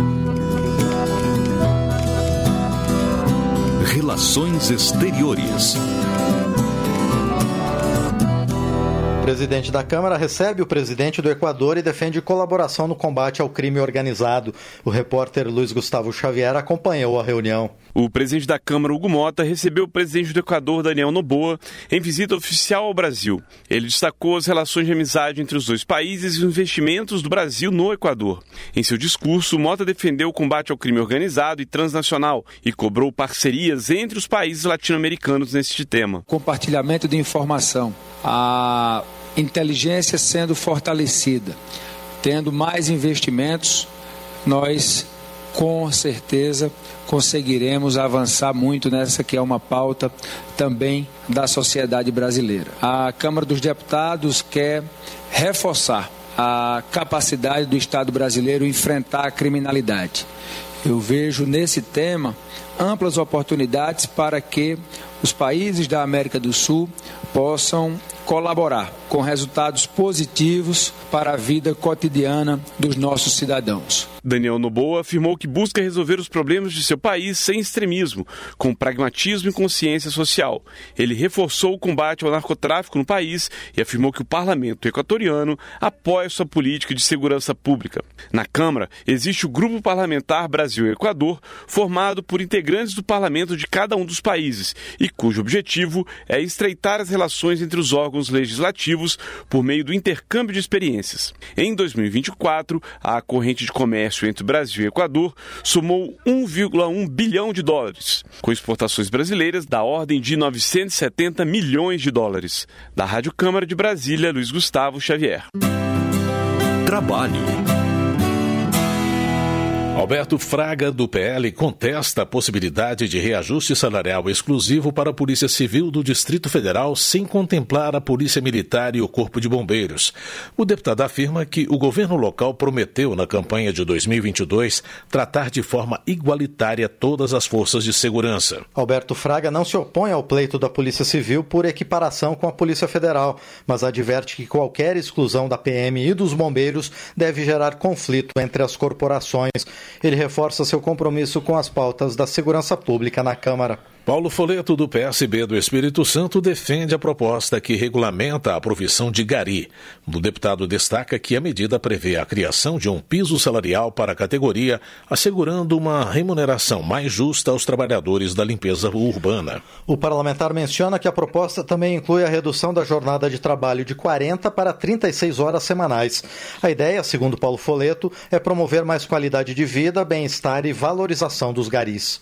S5: Relações Exteriores.
S21: O presidente da Câmara recebe o presidente do Equador e defende colaboração no combate ao crime organizado. O repórter Luiz Gustavo Xavier acompanhou a reunião.
S4: O presidente da Câmara, Hugo Mota, recebeu o presidente do Equador, Daniel Noboa, em visita oficial ao Brasil. Ele destacou as relações de amizade entre os dois países e os investimentos do Brasil no Equador. Em seu discurso, Mota defendeu o combate ao crime organizado e transnacional e cobrou parcerias entre os países latino-americanos neste tema.
S7: Compartilhamento de informação, a inteligência sendo fortalecida, tendo mais investimentos, nós com certeza conseguiremos avançar muito nessa que é uma pauta também da sociedade brasileira. A Câmara dos Deputados quer reforçar a capacidade do Estado brasileiro enfrentar a criminalidade. Eu vejo nesse tema amplas oportunidades para que os países da América do Sul possam colaborar com resultados positivos para a vida cotidiana dos nossos cidadãos.
S4: Daniel Noboa afirmou que busca resolver os problemas de seu país sem extremismo, com pragmatismo e consciência social. Ele reforçou o combate ao narcotráfico no país e afirmou que o parlamento equatoriano apoia sua política de segurança pública. Na Câmara, existe o Grupo Parlamentar Brasil-Equador, formado por integrantes do parlamento de cada um dos países e cujo objetivo é estreitar as relações entre os órgãos legislativos por meio do intercâmbio de experiências. Em dois mil e vinte e quatro, a corrente de comércio entre Brasil e Equador somou um vírgula um bilhão de dólares, com exportações brasileiras da ordem de novecentos e setenta milhões de dólares. Da Rádio Câmara de Brasília, Luiz Gustavo Xavier.
S5: Trabalho.
S19: Alberto Fraga, do P L, contesta a possibilidade de reajuste salarial exclusivo para a Polícia Civil do Distrito Federal sem contemplar a Polícia Militar e o Corpo de Bombeiros. O deputado afirma que o governo local prometeu na campanha de dois mil e vinte e dois tratar de forma igualitária todas as forças de segurança.
S21: Alberto Fraga não se opõe ao pleito da Polícia Civil por equiparação com a Polícia Federal, mas adverte que qualquer exclusão da P M e dos bombeiros deve gerar conflito entre as corporações. Ele reforça seu compromisso com as pautas da segurança pública na Câmara.
S19: Paulo Foleto, do P S B do Espírito Santo, defende a proposta que regulamenta a profissão de gari. O deputado destaca que a medida prevê a criação de um piso salarial para a categoria, assegurando uma remuneração mais justa aos trabalhadores da limpeza urbana.
S21: O parlamentar menciona que a proposta também inclui a redução da jornada de trabalho de quarenta para trinta e seis horas semanais. A ideia, segundo Paulo Foleto, é promover mais qualidade de vida, bem-estar e valorização dos garis.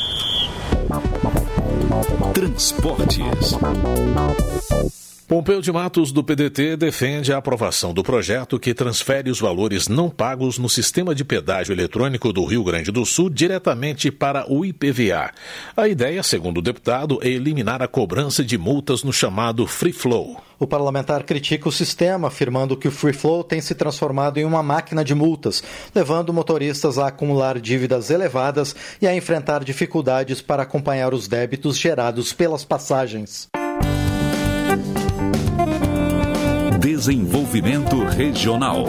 S5: Transportes.
S19: Pompeu de Matos, do P D T, defende a aprovação do projeto que transfere os valores não pagos no sistema de pedágio eletrônico do Rio Grande do Sul diretamente para o I P V A. A ideia, segundo o deputado, é eliminar a cobrança de multas no chamado Free Flow.
S21: O parlamentar critica o sistema, afirmando que o Free Flow tem se transformado em uma máquina de multas, levando motoristas a acumular dívidas elevadas e a enfrentar dificuldades para acompanhar os débitos gerados pelas passagens.
S5: Desenvolvimento Regional.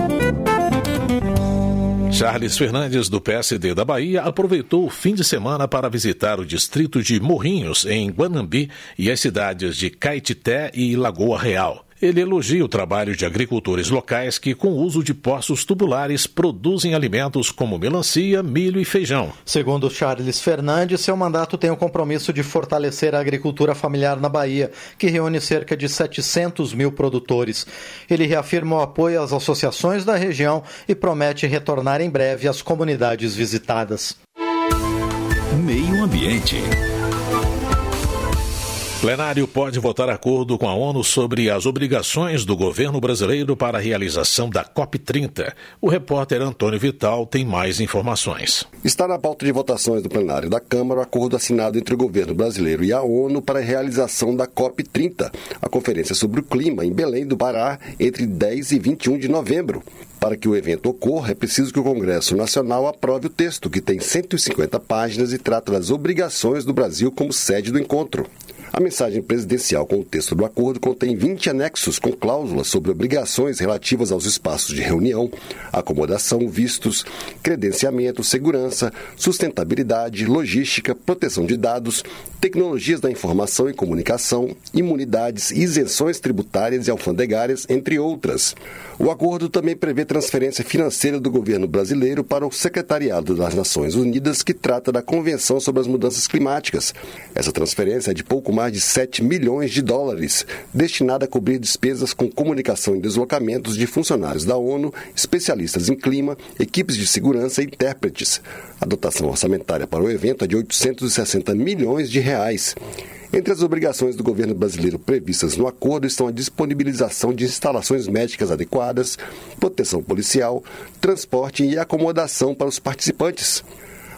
S19: Charles Fernandes, do P S D da Bahia, aproveitou o fim de semana para visitar o distrito de Morrinhos, em Guanambi, e as cidades de Caetité e Lagoa Real. Ele elogia o trabalho de agricultores locais que, com o uso de poços tubulares, produzem alimentos como melancia, milho e feijão.
S21: Segundo Charles Fernandes, seu mandato tem o compromisso de fortalecer a agricultura familiar na Bahia, que reúne cerca de setecentos mil produtores. Ele reafirma o apoio às associações da região e promete retornar em breve às comunidades visitadas.
S5: Meio Ambiente.
S19: Plenário pode votar acordo com a ONU sobre as obrigações do governo brasileiro para a realização da COP trinta. O repórter Antônio Vital tem mais informações.
S8: Está na pauta de votações do plenário da Câmara o acordo assinado entre o governo brasileiro e a ONU para a realização da COP trinta, a conferência sobre o clima em Belém do Pará, entre dez e vinte e um de novembro. Para que o evento ocorra, é preciso que o Congresso Nacional aprove o texto, que tem cento e cinquenta páginas e trata das obrigações do Brasil como sede do encontro. A mensagem presidencial com o texto do acordo contém vinte anexos com cláusulas sobre obrigações relativas aos espaços de reunião, acomodação, vistos, credenciamento, segurança, sustentabilidade, logística, proteção de dados, tecnologias da informação e comunicação, imunidades, isenções tributárias e alfandegárias, entre outras. O acordo também prevê transferência financeira do governo brasileiro para o Secretariado das Nações Unidas, que trata da Convenção sobre as Mudanças Climáticas. Essa transferência é de pouco mais de sete milhões de dólares, destinada a cobrir despesas com comunicação e deslocamentos de funcionários da ONU, especialistas em clima, equipes de segurança e intérpretes. A dotação orçamentária para o evento é de oitocentos e sessenta milhões de reais. Entre as obrigações do governo brasileiro previstas no acordo estão a disponibilização de instalações médicas adequadas, proteção policial, transporte e acomodação para os participantes.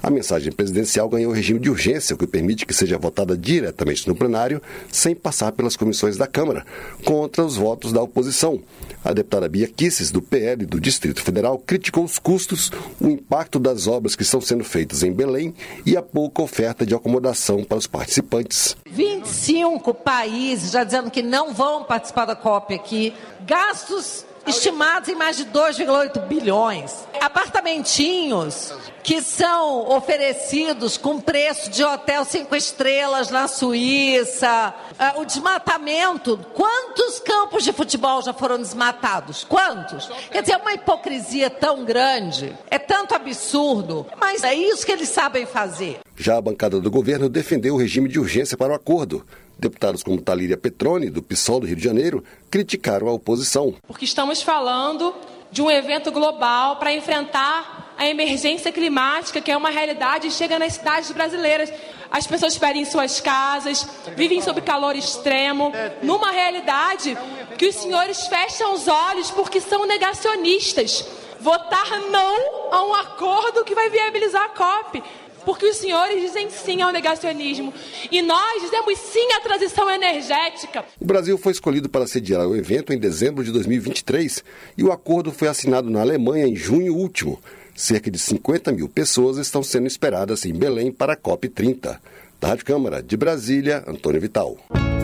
S8: A mensagem presidencial ganhou regime de urgência, o que permite que seja votada diretamente no plenário, sem passar pelas comissões da Câmara, contra os votos da oposição. A deputada Bia Kicis, do P L do Distrito Federal, criticou os custos, o impacto das obras que estão sendo feitas em Belém e a pouca oferta de acomodação para os participantes.
S6: vinte e cinco países já dizendo que não vão participar da COP aqui, gastos estimados em mais de dois vírgula oito bilhões. Apartamentinhos que são oferecidos com preço de hotel cinco estrelas na Suíça. O desmatamento. Quantos campos de futebol já foram desmatados? Quantos? Quer dizer, é uma hipocrisia tão grande, é tanto absurdo, mas é isso que eles sabem fazer.
S8: Já a bancada do governo defendeu o regime de urgência para o acordo. Deputados como Talíria Petroni, do PSOL do Rio de Janeiro, criticaram a oposição.
S9: Porque estamos falando de um evento global para enfrentar a emergência climática, que é uma realidade e chega nas cidades brasileiras. As pessoas perdem suas casas, vivem sob calor extremo, numa realidade que os senhores fecham os olhos porque são negacionistas. Votar não a um acordo que vai viabilizar a COP. Porque os senhores dizem sim ao negacionismo e nós dizemos sim à transição energética.
S8: O Brasil foi escolhido para sediar o evento em dezembro de dois mil e vinte e três e o acordo foi assinado na Alemanha em junho último. Cerca de cinquenta mil pessoas estão sendo esperadas em Belém para a COP trinta. Da Rádio Câmara, de Brasília, Antônio Vital.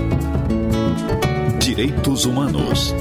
S5: Direitos Humanos.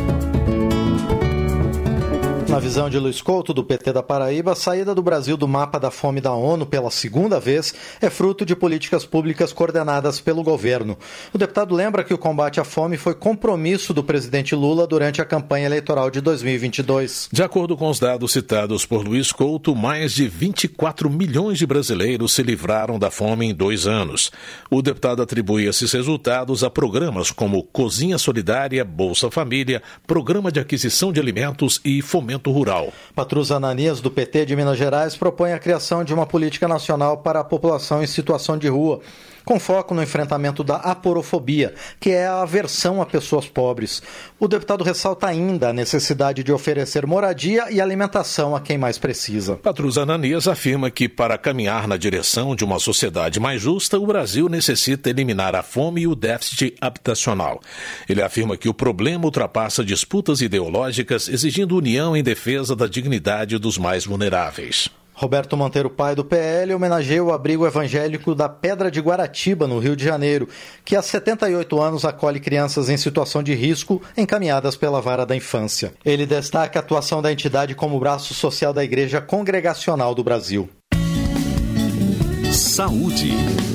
S21: Na visão de Luiz Couto, do P T da Paraíba, a saída do Brasil do mapa da fome da ONU pela segunda vez é fruto de políticas públicas coordenadas pelo governo. O deputado lembra que o combate à fome foi compromisso do presidente Lula durante a campanha eleitoral de dois mil e vinte e dois.
S19: De acordo com os dados citados por Luiz Couto, mais de vinte e quatro milhões de brasileiros se livraram da fome em dois anos. O deputado atribui esses resultados a programas como Cozinha Solidária, Bolsa Família, Programa de Aquisição de Alimentos e Fomento Rural.
S21: Patrus Ananias, do P T de Minas Gerais, propõe a criação de uma política nacional para a população em situação de rua, com foco no enfrentamento da aporofobia, que é a aversão a pessoas pobres. O deputado ressalta ainda a necessidade de oferecer moradia e alimentação a quem mais precisa.
S19: Patrus Ananias afirma que, para caminhar na direção de uma sociedade mais justa, o Brasil necessita eliminar a fome e o déficit habitacional. Ele afirma que o problema ultrapassa disputas ideológicas, exigindo união em defesa da dignidade dos mais vulneráveis.
S21: Roberto Monteiro Pai, do P L, homenageia o abrigo evangélico da Pedra de Guaratiba, no Rio de Janeiro, que há setenta e oito anos acolhe crianças em situação de risco encaminhadas pela Vara da Infância. Ele destaca a atuação da entidade como braço social da Igreja Congregacional do Brasil.
S5: Saúde.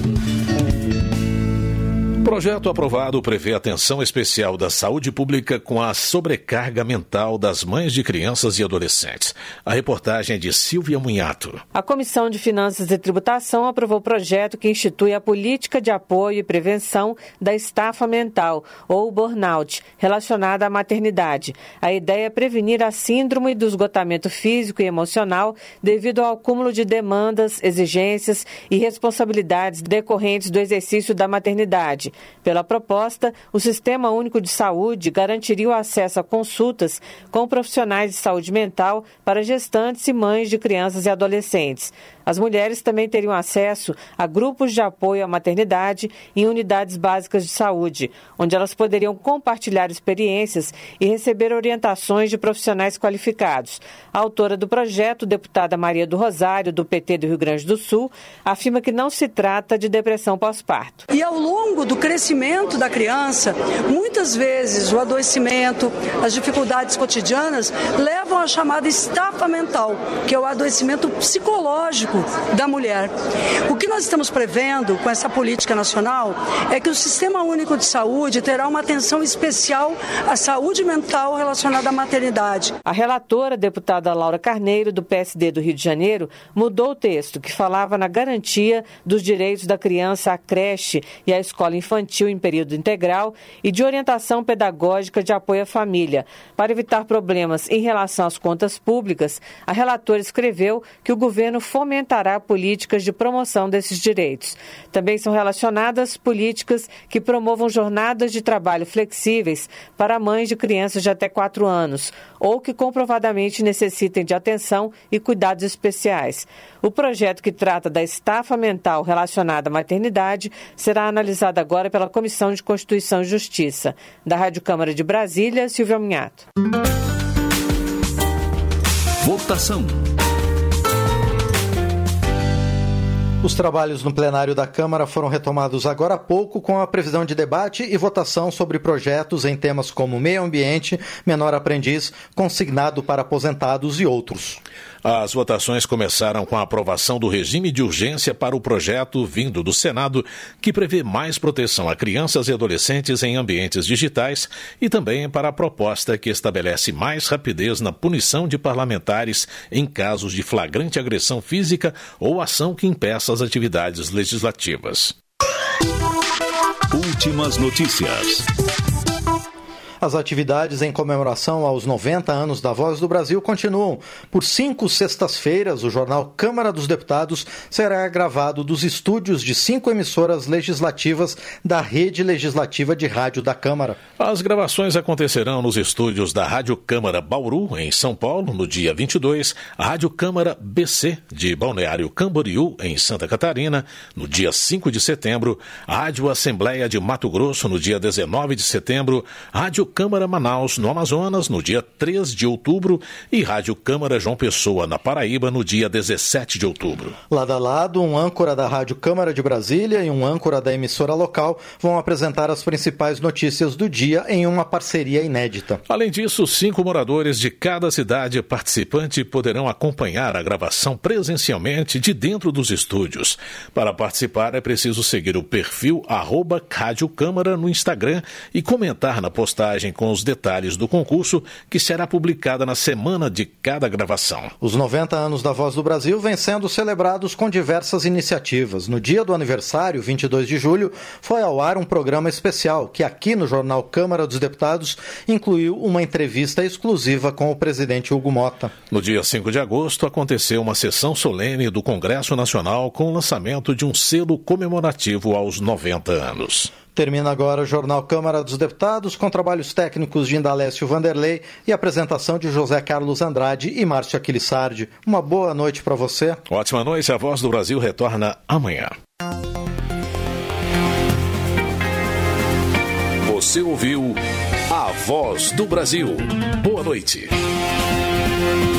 S19: O projeto aprovado prevê atenção especial da saúde pública com a sobrecarga mental das mães de crianças e adolescentes. A reportagem é de Silvia Munhato.
S11: A Comissão de Finanças e Tributação aprovou o projeto que institui a política de apoio e prevenção da estafa mental, ou burnout, relacionada à maternidade. A ideia é prevenir a síndrome do esgotamento físico e emocional devido ao acúmulo de demandas, exigências e responsabilidades decorrentes do exercício da maternidade. Pela proposta, o Sistema Único de Saúde garantiria o acesso a consultas com profissionais de saúde mental para gestantes e mães de crianças e adolescentes. As mulheres também teriam acesso a grupos de apoio à maternidade em unidades básicas de saúde, onde elas poderiam compartilhar experiências e receber orientações de profissionais qualificados. A autora do projeto, deputada Maria do Rosário, do P T do Rio Grande do Sul, afirma que não se trata de depressão pós-parto.
S22: E ao longo do crescimento da criança, muitas vezes o adoecimento, as dificuldades cotidianas levam à chamada estafa mental, que é o adoecimento psicológico da mulher. O que nós estamos prevendo com essa política nacional é que o Sistema Único de Saúde terá uma atenção especial à saúde mental relacionada à maternidade.
S11: A relatora, deputada Laura Carneiro, do P S D do Rio de Janeiro, mudou o texto que falava na garantia dos direitos da criança à creche e à escola infantil infantil em período integral e de orientação pedagógica de apoio à família. Para evitar problemas em relação às contas públicas, a relatora escreveu que o governo fomentará políticas de promoção desses direitos. Também são relacionadas políticas que promovam jornadas de trabalho flexíveis para mães de crianças de até quatro anos ou que comprovadamente necessitem de atenção e cuidados especiais. O projeto que trata da estafa mental relacionada à maternidade será analisado agora pela Comissão de Constituição e Justiça. Da Rádio Câmara de Brasília, Silvia Minhato.
S5: Votação.
S21: Os trabalhos no plenário da Câmara foram retomados agora há pouco com a previsão de debate e votação sobre projetos em temas como meio ambiente, menor aprendiz, consignado para aposentados e outros.
S19: As votações começaram com a aprovação do regime de urgência para o projeto vindo do Senado, que prevê mais proteção a crianças e adolescentes em ambientes digitais, e também para a proposta que estabelece mais rapidez na punição de parlamentares em casos de flagrante agressão física ou ação que impeça as atividades legislativas.
S5: Últimas notícias.
S21: As atividades em comemoração aos noventa anos da Voz do Brasil continuam. Por cinco sextas-feiras, o jornal Câmara dos Deputados será gravado dos estúdios de cinco emissoras legislativas da Rede Legislativa de Rádio da Câmara.
S19: As gravações acontecerão nos estúdios da Rádio Câmara Bauru, em São Paulo, no dia vinte e dois, a Rádio Câmara B C, de Balneário Camboriú, em Santa Catarina, no dia cinco de setembro, a Rádio Assembleia de Mato Grosso, no dia dezenove de setembro, a Rádio Câmara Manaus, no Amazonas, no dia três de outubro, e Rádio Câmara João Pessoa, na Paraíba, no dia dezessete de outubro.
S21: Lado a lado, um âncora da Rádio Câmara de Brasília e um âncora da emissora local vão apresentar as principais notícias do dia em uma parceria inédita.
S19: Além disso, cinco moradores de cada cidade participante poderão acompanhar a gravação presencialmente de dentro dos estúdios. Para participar, é preciso seguir o perfil arroba Rádio Câmara no Instagram e comentar na postagem com os detalhes do concurso, que será publicada na semana de cada gravação.
S21: Os noventa anos da Voz do Brasil vêm sendo celebrados com diversas iniciativas. No dia do aniversário, vinte e dois de julho, foi ao ar um programa especial que aqui no jornal Câmara dos Deputados incluiu uma entrevista exclusiva com o presidente Hugo Motta.
S19: No dia cinco de agosto, aconteceu uma sessão solene do Congresso Nacional com o lançamento de um selo comemorativo aos noventa anos.
S21: Termina agora o Jornal Câmara dos Deputados, com trabalhos técnicos de Indalécio Vanderlei e apresentação de José Carlos Andrade e Márcio Aquilissardi. Uma boa noite para você.
S19: Ótima noite, a Voz do Brasil retorna amanhã.
S5: Você ouviu a Voz do Brasil. Boa noite.